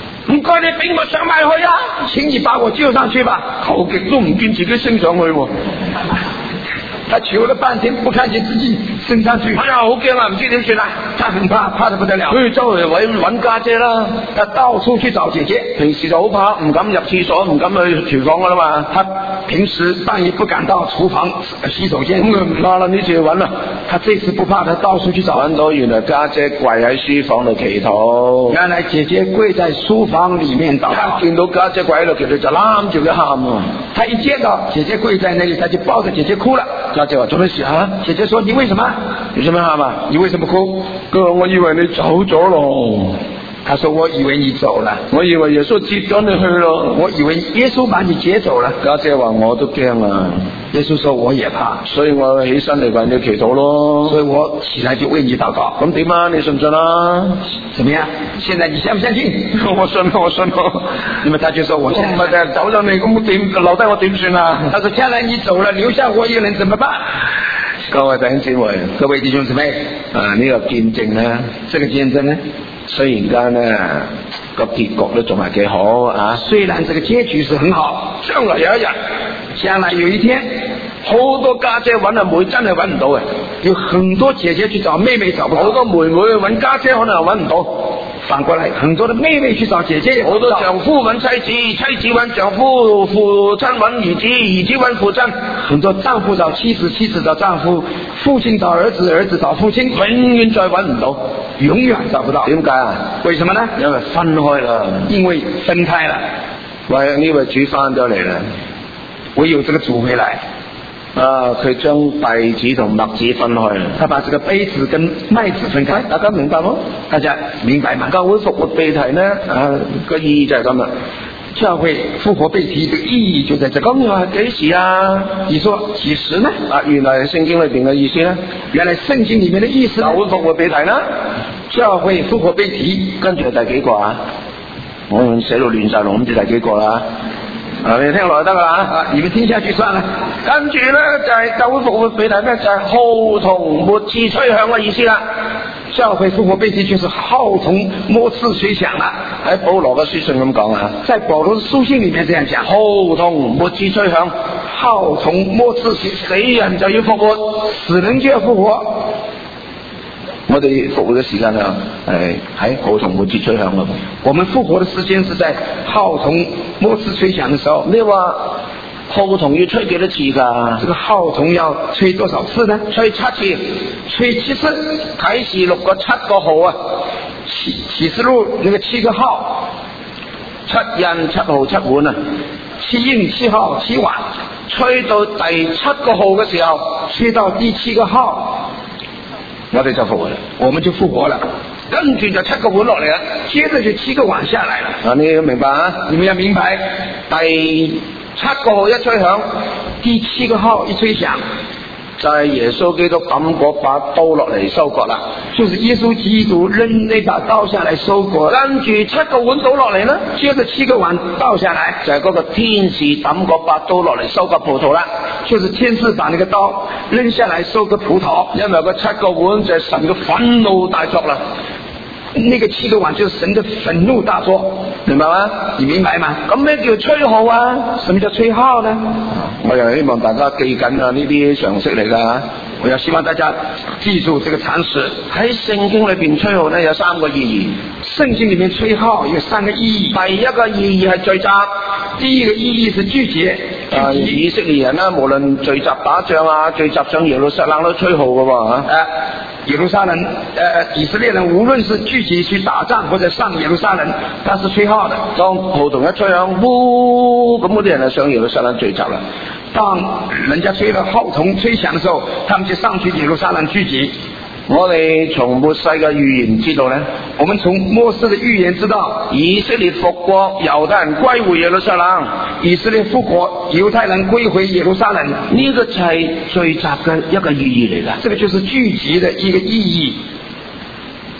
該你俾我上埋去啊！請你把我救上去吧。 求極都唔見自己升上去喎。 他求了半天，不看見自己升上去， 哎呀，好驚啊，唔知點算啊！ 他很怕，怕得不得了。 佢周圍揾揾家姐啦， 他到處去找姐姐。 平時就好怕，唔敢入廁所，唔敢去廚房噶啦嘛。 他平時半夜不敢到廚房、洗手間。 咁佢唔怕啦，呢次要揾啦。 他這次不怕，他到處去找。 揾到原來家姐跪喺書房度祈禱。 原來姐姐跪在書房裏面禱告。 見到家姐跪喺度祈禱，就攬住佢喊啊！ 他一見到姐姐跪在那裏，他就抱着姐姐哭了。 家姐話：做咩事啊？ 姐姐說：你為什麼？ 你做咩喊啊？ 你為什麼哭？ 佢話：我以為你走咗咯。 他說：我以為你走了。 我以為耶穌接咗你去咯。 我以為耶穌把你接走了。 家姐話：我都驚啊。 耶穌說：我也怕， 所以我起身嚟為你祈禱咯。 所以我起來就為你禱告。 咁點啊？你信唔信啊？ 怎麼樣？現在你相唔相信？ 我信，我信。 那麼他就說：我現在唔係就走咗你，咁我點留低我點算啊？ 他說：將來你走了，留下我一個人怎麼辦？ 各位弟兄姊妹， 各位弟兄姊妹， 啊呢、這個見證呢， 這個見證呢， 雖然間呢個結局都仲係幾好啊。 雖然這個結局是很好， 將來有一日， 將來有一天， 好多家姐揾阿妹真係揾唔到嘅， 有很多姐姐去找妹妹找不到， 好多妹妹去揾家姐可能又揾唔到。 反過來，很多的妹妹去找姐姐， 好多丈夫揾妻子，妻子揾丈夫，父親揾兒子，兒子揾父親。 很多丈夫找妻子，妻子找丈夫，父親找兒子，兒子找父親， 永遠再揾唔到， 永遠找不到。 點解啊？ 為什麼呢？ 因為分開啦。 因為分開了。 喂，呢位主翻咗嚟啦， 唯有這個主回來。 啊！佢將稗子同麥子分開， 他把這個稗子跟麥子分開， 大家明白冇？ 大家明白嗎？ 教會復活被提呢？啊，個意義就係咁啦。 教會復活被提，這個意義就在這。咁你話幾時啊？你說幾時呢？ 啊，原來聖經裏邊嘅意思呢？ 原來聖經裏面的意思。 教會復活被提啦， 教會復活被提， 跟住係第幾個啊？我寫到亂晒龍，唔知第幾個啦。啊！你聽落就得噶啦， 啊！你們聽下去算啦。 跟住咧就係教會復活被提咧，就係號筒末次吹響嘅意思啦。 教會復活被提就是號筒末次吹響啦。 喺保羅嘅書信咁講啊， 在保羅嘅書信裏面這樣講， 號筒末次吹響， 號筒末次吹響， 死人就要復活， 死人就要復活。 我哋復活嘅時間啊，係喺號筒末次吹響咯。 我們復活嘅時間是在號筒末次吹響嘅時候。 你話號筒要吹幾多次噶？ 這個號筒要吹多少次呢？ 吹七次， 吹七次。 啟示錄個七個號啊， 啟啟示錄那個七個號， 七印七號七碗啊， 七印七號七碗。 吹到第七個號嘅時候， 吹到第七個號， 我哋就復活啦， 我們就復活了。 跟住就七個碗落嚟啦， 接着就七個碗下來了。 啊，你要明白啊？ 你們要明白， 第七個號一吹響， 第七個號一吹響， 就係耶穌基督抌嗰把刀落嚟收割啦。 就是耶穌基督扔那把刀下來收割， 跟住七個碗倒落嚟啦， 接着七個碗倒下來， 就係嗰個天使抌嗰把刀落嚟收割葡萄啦。 就是天使把那個刀扔下來收割葡萄， 因為個七個碗就係神嘅憤怒大作啦。 那個七個碗就是神的憤怒大作， 明白嗎？ 你明白嗎？ 咁咩叫吹號啊？ 什麼叫吹號呢？ 我又希望大家記緊啊，呢啲常識嚟噶。 我要希望大家記住這個常識。 喺聖經裏邊吹號呢有三個意義。 聖經裏面吹號有三個意義。 第一個意義係聚集， 第一個意義是聚集。 啊，以色列人啦，無論聚集打仗啊，聚集上耶路撒冷都吹號噶喎吓。 誒，耶路撒冷，誒、呃，以色列人無論是聚集去打仗或者上耶路撒冷，他是吹號的。 當號筒一吹響，呼，咁嗰啲人就上耶路撒冷聚集啦。 當人家吹了號筒吹響嘅時候，他們就上去耶路撒冷聚集。 我哋從末世嘅預言知道咧， 我們從末世嘅預言知道， 以色列復國，猶太人歸回耶路撒冷。 以色列復國，猶太人歸回耶路撒冷， 呢個就係聚集嘅一個意義嚟噶。 這個就是聚集嘅一個意義。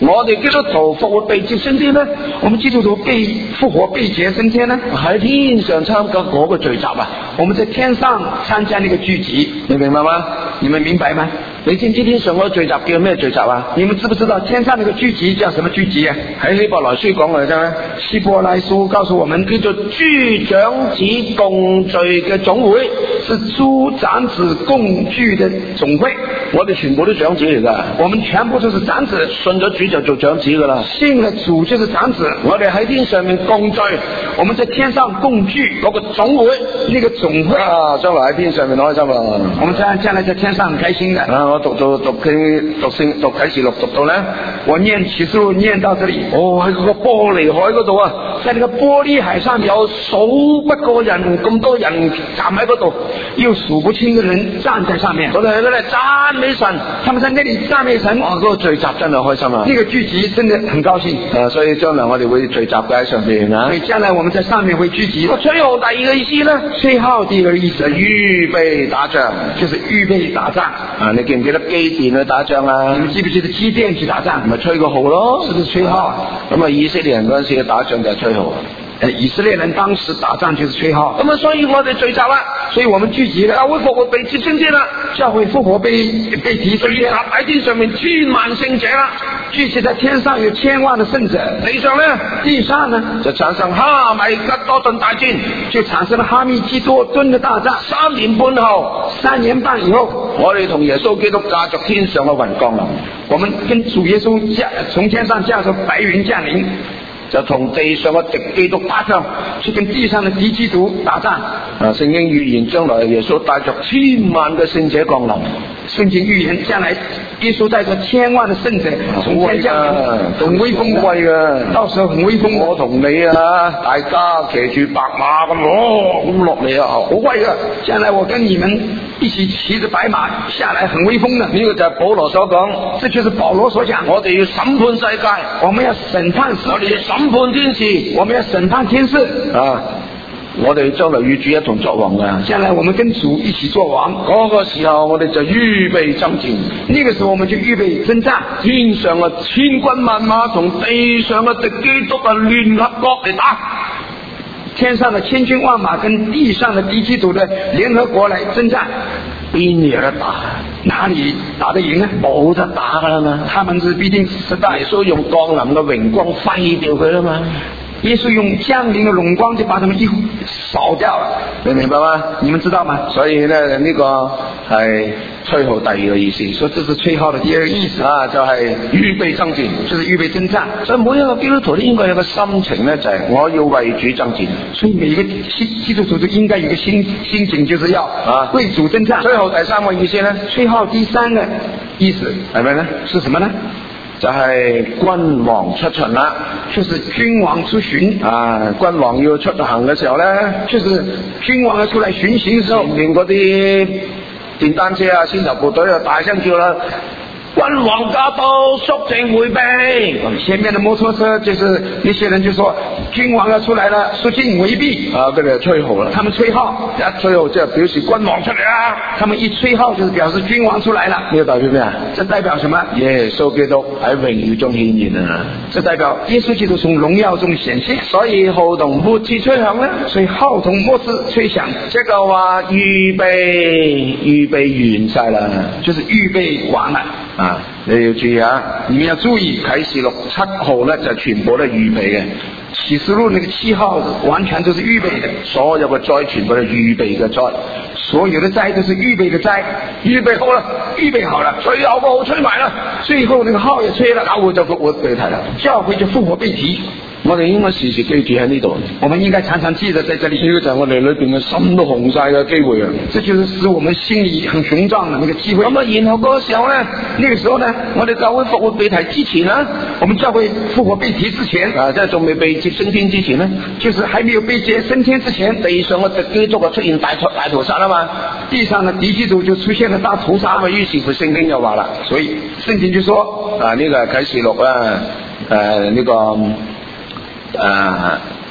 我哋基督徒復活被接升天呢？我們基督徒被復活被接升天呢？ 喺天上參加嗰個聚集啊！ 我們在天上參加那個聚集， 你明白嗎？ 你們明白嗎？ 你知唔知天上嗰個聚集叫咩聚集啊？ 你們知不知道天上那個聚集叫什麼聚集啊？ 喺希伯來書講我哋聽咧， 希伯來書告訴我們叫做諸長子共聚嘅總會， 是諸長子共聚的總會。 我哋全部都長子嚟噶， 我們全部都是長子， 信咗主就做長子噶啦。 信了主就是長子。 我哋喺天上面共聚， 我們在天上共聚嗰個總會， 那個總會啊，將來喺天上面開心啊！ 我們將將來在天上很開心的。 啊，我讀到讀經讀聖讀啟示錄讀到咧， 我念啟示錄念到這裡， 哦喺嗰個玻璃海嗰度啊， 在那個玻璃海上有數不過人，咁多人站喺嗰度，有數不清嘅人站在上面。 我哋喺嗰度讚美神， 他們在那裡讚美神。 哇，嗰個聚集真係開心啊！ 呢個聚集真的很高興。 啊，所以將來我哋會聚集喺上邊啊。 所以將來我們在上面會聚集。 吹號第二個意思咧， 吹號第二個意思預備打仗， 就是預備打仗。 啊，你記唔記得基甸去打仗啊？ 你們記不記得基甸去打仗？ 咪吹個號咯， 是不是吹號？ 咁啊，以色列人嗰陣時打仗就係吹號。 以色列人當時打仗就是吹號。 咁啊，所以我哋聚集啦， 所以我們聚集了， 教會復活被接升天啦， 教會復活被被提升天， 喺天上面千萬聖者啦， 聚集在天上有千萬的聖者， 地上咧， 地上呢就產生哈米吉多頓大戰， 就產生了哈米基多頓的大戰。 三年半後， 三年半以後， 我哋同耶穌基督駕着天上嘅雲降臨， 我們跟主耶穌駕從天上駕着白雲降臨， 就同地上嘅敵基督打仗， 去跟地上的敵基督打仗。 啊，聖經預言將來耶穌帶着千萬嘅聖者降臨。 聖經預言將來耶穌帶着千萬的聖者從天降臨，很威風威噶， 到時候很威風。 我同你啊，大家騎住白馬咁，哦咁落嚟啊，好威噶！ 將來我跟你們一起騎着白馬下來，很威風的。 呢個就係保羅所講， 這就是保羅所講。 我哋要審判世界， 我們要審判世界， 我哋要審判天使， 我們要審判天使啊！我哋將來與主一同作王噶， 將來我們跟主一起作王。 嗰個時候我哋就預備爭戰， 那個時候我們就預備征戰。 天上嘅千軍萬馬同地上嘅敵基督啊聯合國嚟打， 天上的千軍萬馬跟地上的敵基督的聯合國來征戰， 邊有得打？ 哪裏打得贏呢？ 冇得打噶啦嘛， 他們是必定失敗。 耶穌用降臨嘅榮光揮掉佢啦嘛。 耶穌用降臨的榮光就把他們一掃掉了， 你明白嗎？ 你們知道嗎？ 所以呢，呢、這個係吹號第二個意思， 所以這是吹號的第二個意思啊，就係、是、預備爭戰， 就是預備征戰。 所以每一個基督徒都應該有個心情呢，就係、是、我要為主爭戰。 所以每一個基督徒都應該有個心心情，就是要啊為主征戰。 吹號第三個意思呢？ 吹號第三個意思係咪呢？ 是什麼呢？ 就係君王出巡啦， 就是君王出巡啊！君王要出行嘅時候咧， 就是君王要出來巡行嘅時候， 前面嗰啲電單車啊、先頭部隊啊，大聲叫啦。君王駕到，肅靜迴避。 前面的摩托車就是那些人就說君王要出來了，肅靜迴避。 啊，佢哋就吹號啦。 他們吹號， 一吹號即係表示君王出嚟啦。 他們一吹號就是表示君王出來了。 呢個代表咩啊？ 這代表什麼？ 耶穌基督喺榮耀中顯現啊！ 這代表耶穌基督從榮耀中顯現。 所以號同末次吹響咧， 所以號同末次吹響， 即係話預備預備完晒啦， 就是預備完了。 啊！你要注意啊！ 你們要注意， 啟示錄七號咧就全部都係預備嘅。 啟示錄那個七號完全都是預備的， 所有嘅災全部都係預備嘅災， 所有的災都是預備的災。 預備好啦， 預備好了， 最後個號吹埋啦， 最後那個號也吹了， 教會就復活被提啦， 教會就復活被提。 我哋應該時時記住喺呢度， 我們應該常常記得在這裏。 呢個就係我哋裏邊嘅心都紅晒嘅機會啊！ 這就是使我們心裏很雄壯的那個機會。 咁啊，然後嗰個時候咧， 那個時候呢， 我哋教會復活被提之前啊， 我們教會復活被提之前啊，即係仲未被接升天之前呢， 就是還沒有被接升天之前， 地上嘅敵基督啊出現大大屠殺啊嘛， 地上的敵基督就出現了大屠殺。 咁啊，於是乎聖經又話啦， 所以聖經就說啊，呢、這個係啟示錄啊，誒、呃、呢、這個。誒、呃，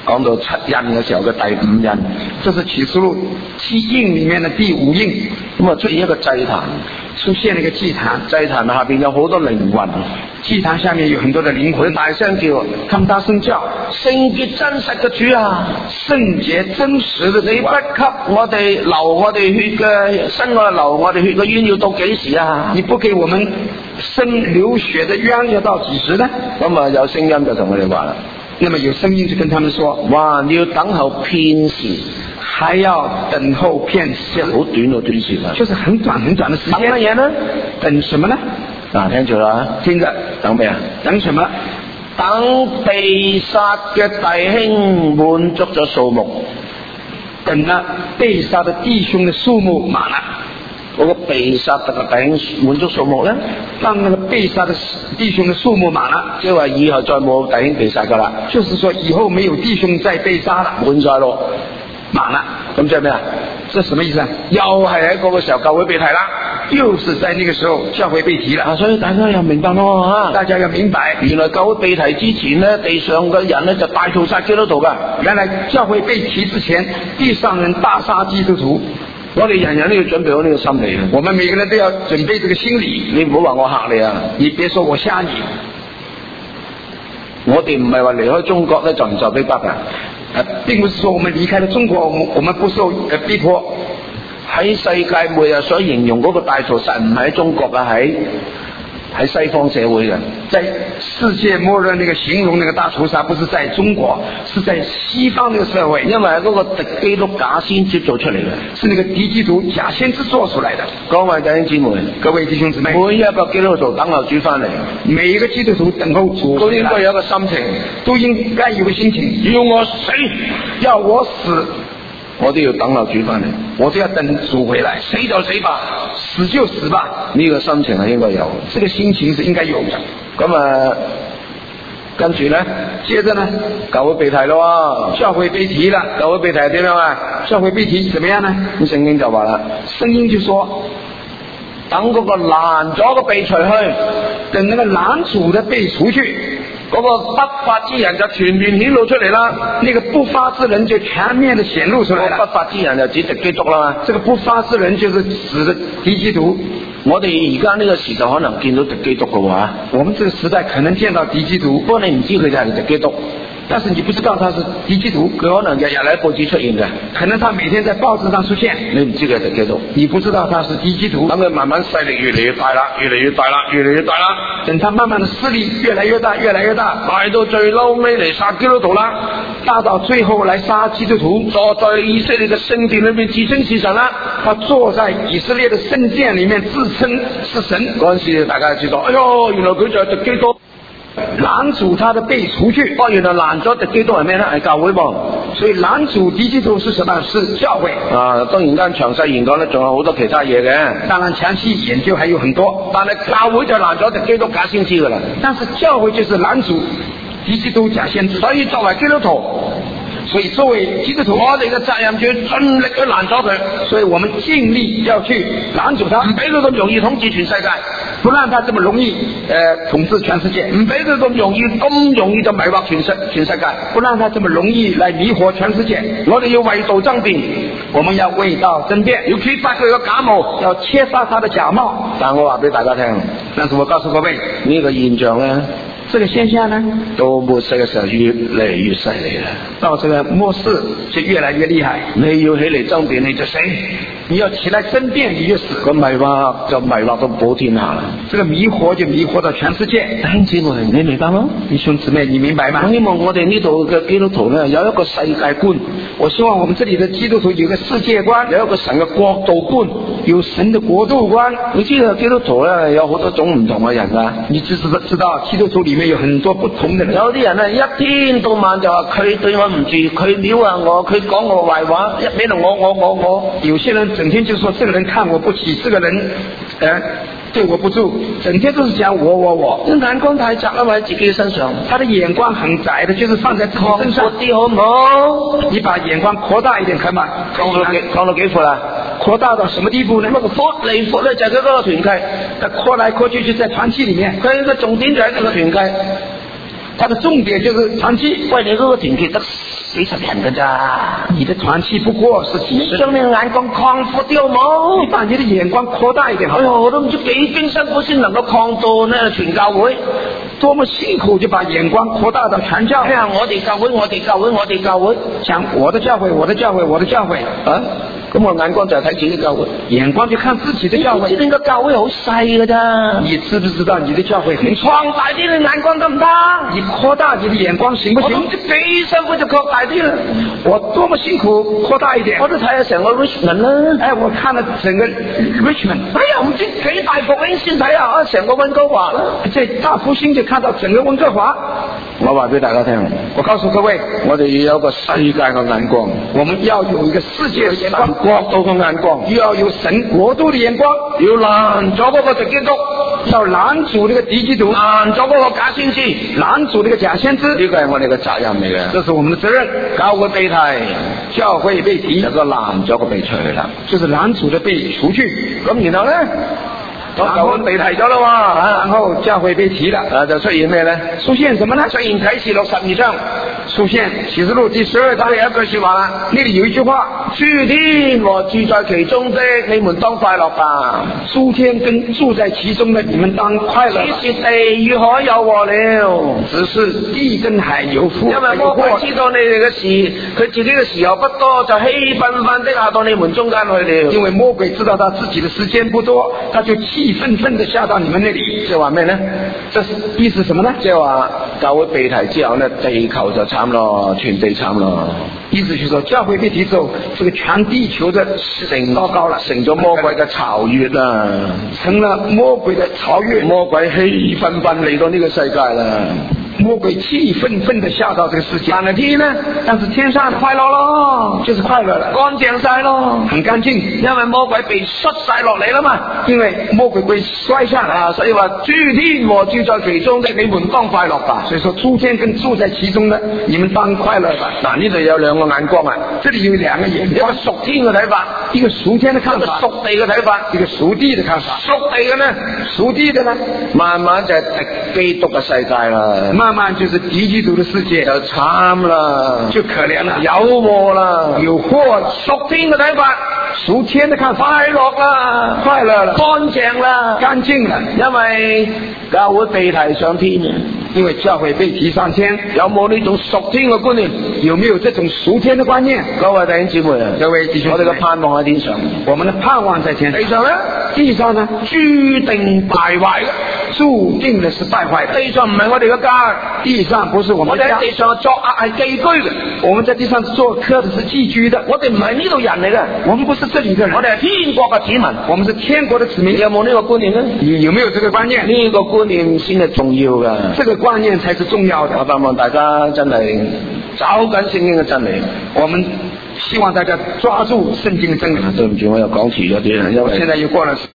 講到七印嘅時候嘅第五印，這是啟示錄七印裏面的第五印。 咁啊出現一個祭壇， 出現了一個祭壇， 祭壇下邊有好多靈魂， 祭壇下面有很多的靈魂， 大聲叫， 他們大聲叫， 聖潔真實嘅主啊， 聖潔真實的主啊， 你不給我哋流我哋血嘅，生我流我哋血嘅冤要到幾時啊？ 你不給我們生流血的冤要到幾時呢？ 咁啊有聲音就同我哋話啦， 那麼有聲音就跟他們說， 哇，你要等候片時， 還要等候片時， 好短嘅短時間， 就是很短很短的時間。 等乜嘢呢？ 等什麼呢？ 嗱，聽住啦， 聽着， 等咩啊？ 等什麼？ 等被殺嘅弟兄滿足咗數目， 等了被殺的弟兄的數目滿了。 嗰個被殺嘅弟兄滿足數目咧， 當那個被殺的弟兄的數目滿了， 即係話以後再冇弟兄被殺噶啦， 就是說以後沒有弟兄再被殺了， 滿晒咯， 滿了。 咁即係咩啊？ 這什麼意思啊？ 又係喺嗰個時候教會被提啦， 又是在那個時候教會被提了， 啊，所以大家要明白咯吓， 大家要明白， 原來教會被提之前咧，地上嘅人咧就大屠殺基督徒噶。 原來教會被提之前，地上人大殺基督徒。 我哋人人都要準備好呢個心理， 我們每個人都要準備這個心理。 你唔好話我嚇你啊， 你別說我嚇你。 我哋唔係話離開中國咧就唔受逼迫噶， 呃，並不是說我們離開了中國，我們我們不受呃逼迫。 喺世界末日所形容嗰個大屠殺唔係喺中國啊，喺喺西方社會嘅， 在世界末日那個形容那個大屠殺，不是在中國，是在西方那個社會， 因為係嗰個敵基督假先知做出嚟嘅， 是那個敵基督假先知做出來的。 各位弟兄姊妹， 各位弟兄姊妹， 每一個基督徒等候主翻嚟， 每一個基督徒等候主， 都應該有一個心情， 都應該有個心情， 要我死， 要我死， 我都要等候主翻嚟， 我都要等主回來， 死就死吧， 死就死吧， 呢個心情係應該有， 這個心情是應該有的。 咁啊，跟住咧， 接着呢， 教會被提咯， 教會被提了， 教會被提係點樣啊？ 教會被提怎麼樣呢？ 咁聖經就話啦， 聖經就說， 等嗰個攔阻嘅被除去， 等那個攔阻的被除去， 嗰個不法之人就全面顯露出嚟啦。 那個不法之人就全面的顯露出來了。 不法之人就指敵基督啦嘛。 這個不法之人就是指的敵基督。 我哋而家呢個時代可能見到敵基督嘅話， 我們這個時代可能見到敵基督， 不過你唔知佢就係敵基督。 但是你不知道他是敵基督， 佢可能日日喺報紙出現嘅， 可能他每天在報紙上出現， 你唔知佢係敵基督， 你不知道他是敵基督。 等佢慢慢勢力越嚟越大啦，越嚟越大啦，越嚟越大啦， 等他慢慢的勢力越來越大，越來越大， 大到最嬲尾嚟殺基督徒啦， 大到最後來殺基督徒， 坐在以色列嘅聖殿裏面自稱是神啦， 他坐在以色列的聖殿裏面自稱是神。 嗰陣時大家就知道，哎喲，原來佢就係敵基督。 攔阻他的被除去， 哦，原來攔咗敵基督係咩咧？係教會噃。 所以攔阻敵基督是什麼？是教會。 啊，當然間詳細研究咧，仲有好多其他嘢嘅。 當然詳細研究還有很多， 但係教會就攔咗敵基督假先知噶啦。 但是教會就是攔阻敵基督假先知。 所以作為基督徒， 所以作為基督徒， 我哋嘅責任就要盡力去攔阻佢。 所以我們盡力要去攔阻他， 唔俾佢咁容易統治全世界， 不讓他這麼容易誒、呃、統治全世界， 唔俾佢咁容易咁容易就迷惑全世全世界， 不讓他這麼容易來迷惑全世界。 我哋要為道爭辯， 我們要為道爭辯， 要揭發佢嘅假冒， 要揭發他的假冒。 但我話俾大家聽， 但是我告訴各位， 呢個現象咧， 這個現象呢， 到末世嘅時候越嚟越犀利啦。 到這個末世就越來越厲害。 你要起嚟爭辯，你就死； 你要起來爭辯，你就死。 咁迷惑就迷惑到普天下啦。 這個迷惑就迷惑到全世界。 弟兄姊妹，你明白嗎？ 弟兄姊妹，你明白嗎？ 我希望我哋呢度嘅基督徒咧有一個世界觀。 我希望我們這裏的基督徒有一個世界觀， 有一個神嘅國度觀， 有神的國度觀。 你知道基督徒咧有好多種唔同嘅人噶， 你知知知道基督徒裏面有很多不同的人。 有啲人咧一天到晚就話佢對我唔住，佢撩下我，佢講我壞話，一味同我我我我。 有些人整天就說這個人看我不起，這個人呃對我不住，整天都是講我我我。 眼光太窄啦，喺自己身上。 他的眼光很窄的，就是放在自己身上。 闊啲好唔好？ 你把眼光擴大一點，可以嗎？ 講到幾講到幾闊啊？ 擴大到什麼地步呢？ 咁個闊嚟闊咧就係佢嗰個團契， 但擴來擴去就在團契裏面。 佢個重點就喺佢個團契， 他的重點就是團契。 喂，你嗰個團契得幾十人㗎咋？ 你的團契不過是幾十人， 將你嘅眼光擴闊啲好冇？ 你把你的眼光擴大一點好。 哎呀，我都唔知幾經辛苦先能夠擴到呢全教會， 多麼辛苦就把眼光擴大到全教會。 哎呀，我哋教會，我哋教會，我哋教會， 講我的教會，我的教會，我的教會啊！咁我眼光就係睇自己教會， 眼光就看自己的教會。 你知呢個教會好細㗎咋？ 你知不知道你的教會很小？ 擴大啲你眼光得唔得？ 你擴大你的眼光行不行？ 我都唔知幾辛苦就擴大啲啦。 我多麼辛苦擴大一點。 我都睇下成個 Richmond 啦。 哎，我看了整個 Richmond。 哎呀，唔知幾大復興先睇下成個溫哥華啦。 這大復興就看到整個溫哥華。 我話俾大家聽， 我告訴各位， 我哋要有個世界嘅眼光， 我們要有一個世界的眼光， 國度嘅眼光， 要有神國度的眼光， 要攔咗嗰個敵基督， 要攔住呢個敵基督， 攔咗嗰個假先知， 攔住呢個假先知。 呢個係我哋嘅責任嚟嘅， 這是我們的責任。 教會被提， 教會被提， 有個攔咗個被除去啦， 就是攔住的被除去。 咁然後咧？ 然後被提咗啦，然後教會被提啦， 啊就出現咩咧？ 出現什麼呢？ 出現啟示錄十二章， 出現啟示錄第十二章有一句說話啦，呢裏有一句話： 諸天和住在其中的，你們當快樂吧。 諸天跟住在其中的，你們當快樂。 只是地與海有禍了， 只是地跟海有禍。 因為魔鬼知道你哋嘅事，佢自己嘅時候不多，就氣憤憤的下到你們中間去了。 因為魔鬼知道他自己的時間不多，他就氣憤憤的下到你們那裏。 即係話咩呢？ 這是意思什麼呢？ 即係話教會被提之後呢，地球就慘咯，全地慘咯。 意思就是說，教會被提之後，這個全地球的成糟糕了， 成咗魔鬼嘅巢穴啦， 成了魔鬼的巢穴。 魔鬼氣憤憤嚟到呢個世界啦。 魔鬼氣憤憤地下到這個世界，但係天呢？但是天上快樂咯，就是快樂了， 乾淨晒咯， 很乾淨， 因為魔鬼被摔晒落嚟啦嘛， 因為魔鬼被摔下來啊，所以話諸天和住在其中的，你們當快樂吧。 所以說諸天跟住在其中的，你們當快樂吧。 嗱，呢度有兩個眼光啊， 這裏有兩個眼光， 一個屬天嘅睇法， 一個屬天的看法， 一個屬地嘅睇法， 一個屬地的看法。 屬地嘅呢？ 屬地的呢？ 慢慢就係敵基督嘅世界啦， 慢慢就是敵基督的世界， 就慘啦， 就可憐啦， 有禍啦， 有禍啦。 屬天嘅睇法， 屬天的看法， 快樂啦， 快樂啦， 乾淨啦， 乾淨啦， 因為教會被提上天啊。 因為教會被提上天， 有冇呢種屬天嘅觀念？ 有沒有這種屬天的觀念？ 各位弟兄姊妹啊， 各位弟兄， 我哋嘅盼望喺天上， 我們的盼望在天上。 地上咧， 地上呢， 注定敗壞嘅， 注定的是敗壞的。 地上唔係我哋嘅家， 地上不是我們的家。 我哋喺地上作客係寄居嘅， 我們在地上做客的是寄居的。 我哋唔係呢度人嚟嘅， 我們不是這裏的人， 我哋係天國嘅子民， 我們是天國的子民。 你有冇呢個觀念呢？ 你有沒有這個觀念？ 呢個觀念先係重要嘅， 這個觀念才是重要的。 我盼望大家真係找緊聖經嘅真理， 我們希望大家抓住聖經嘅真理。 對唔住，我又講遲咗啲啦，因為現在又過了。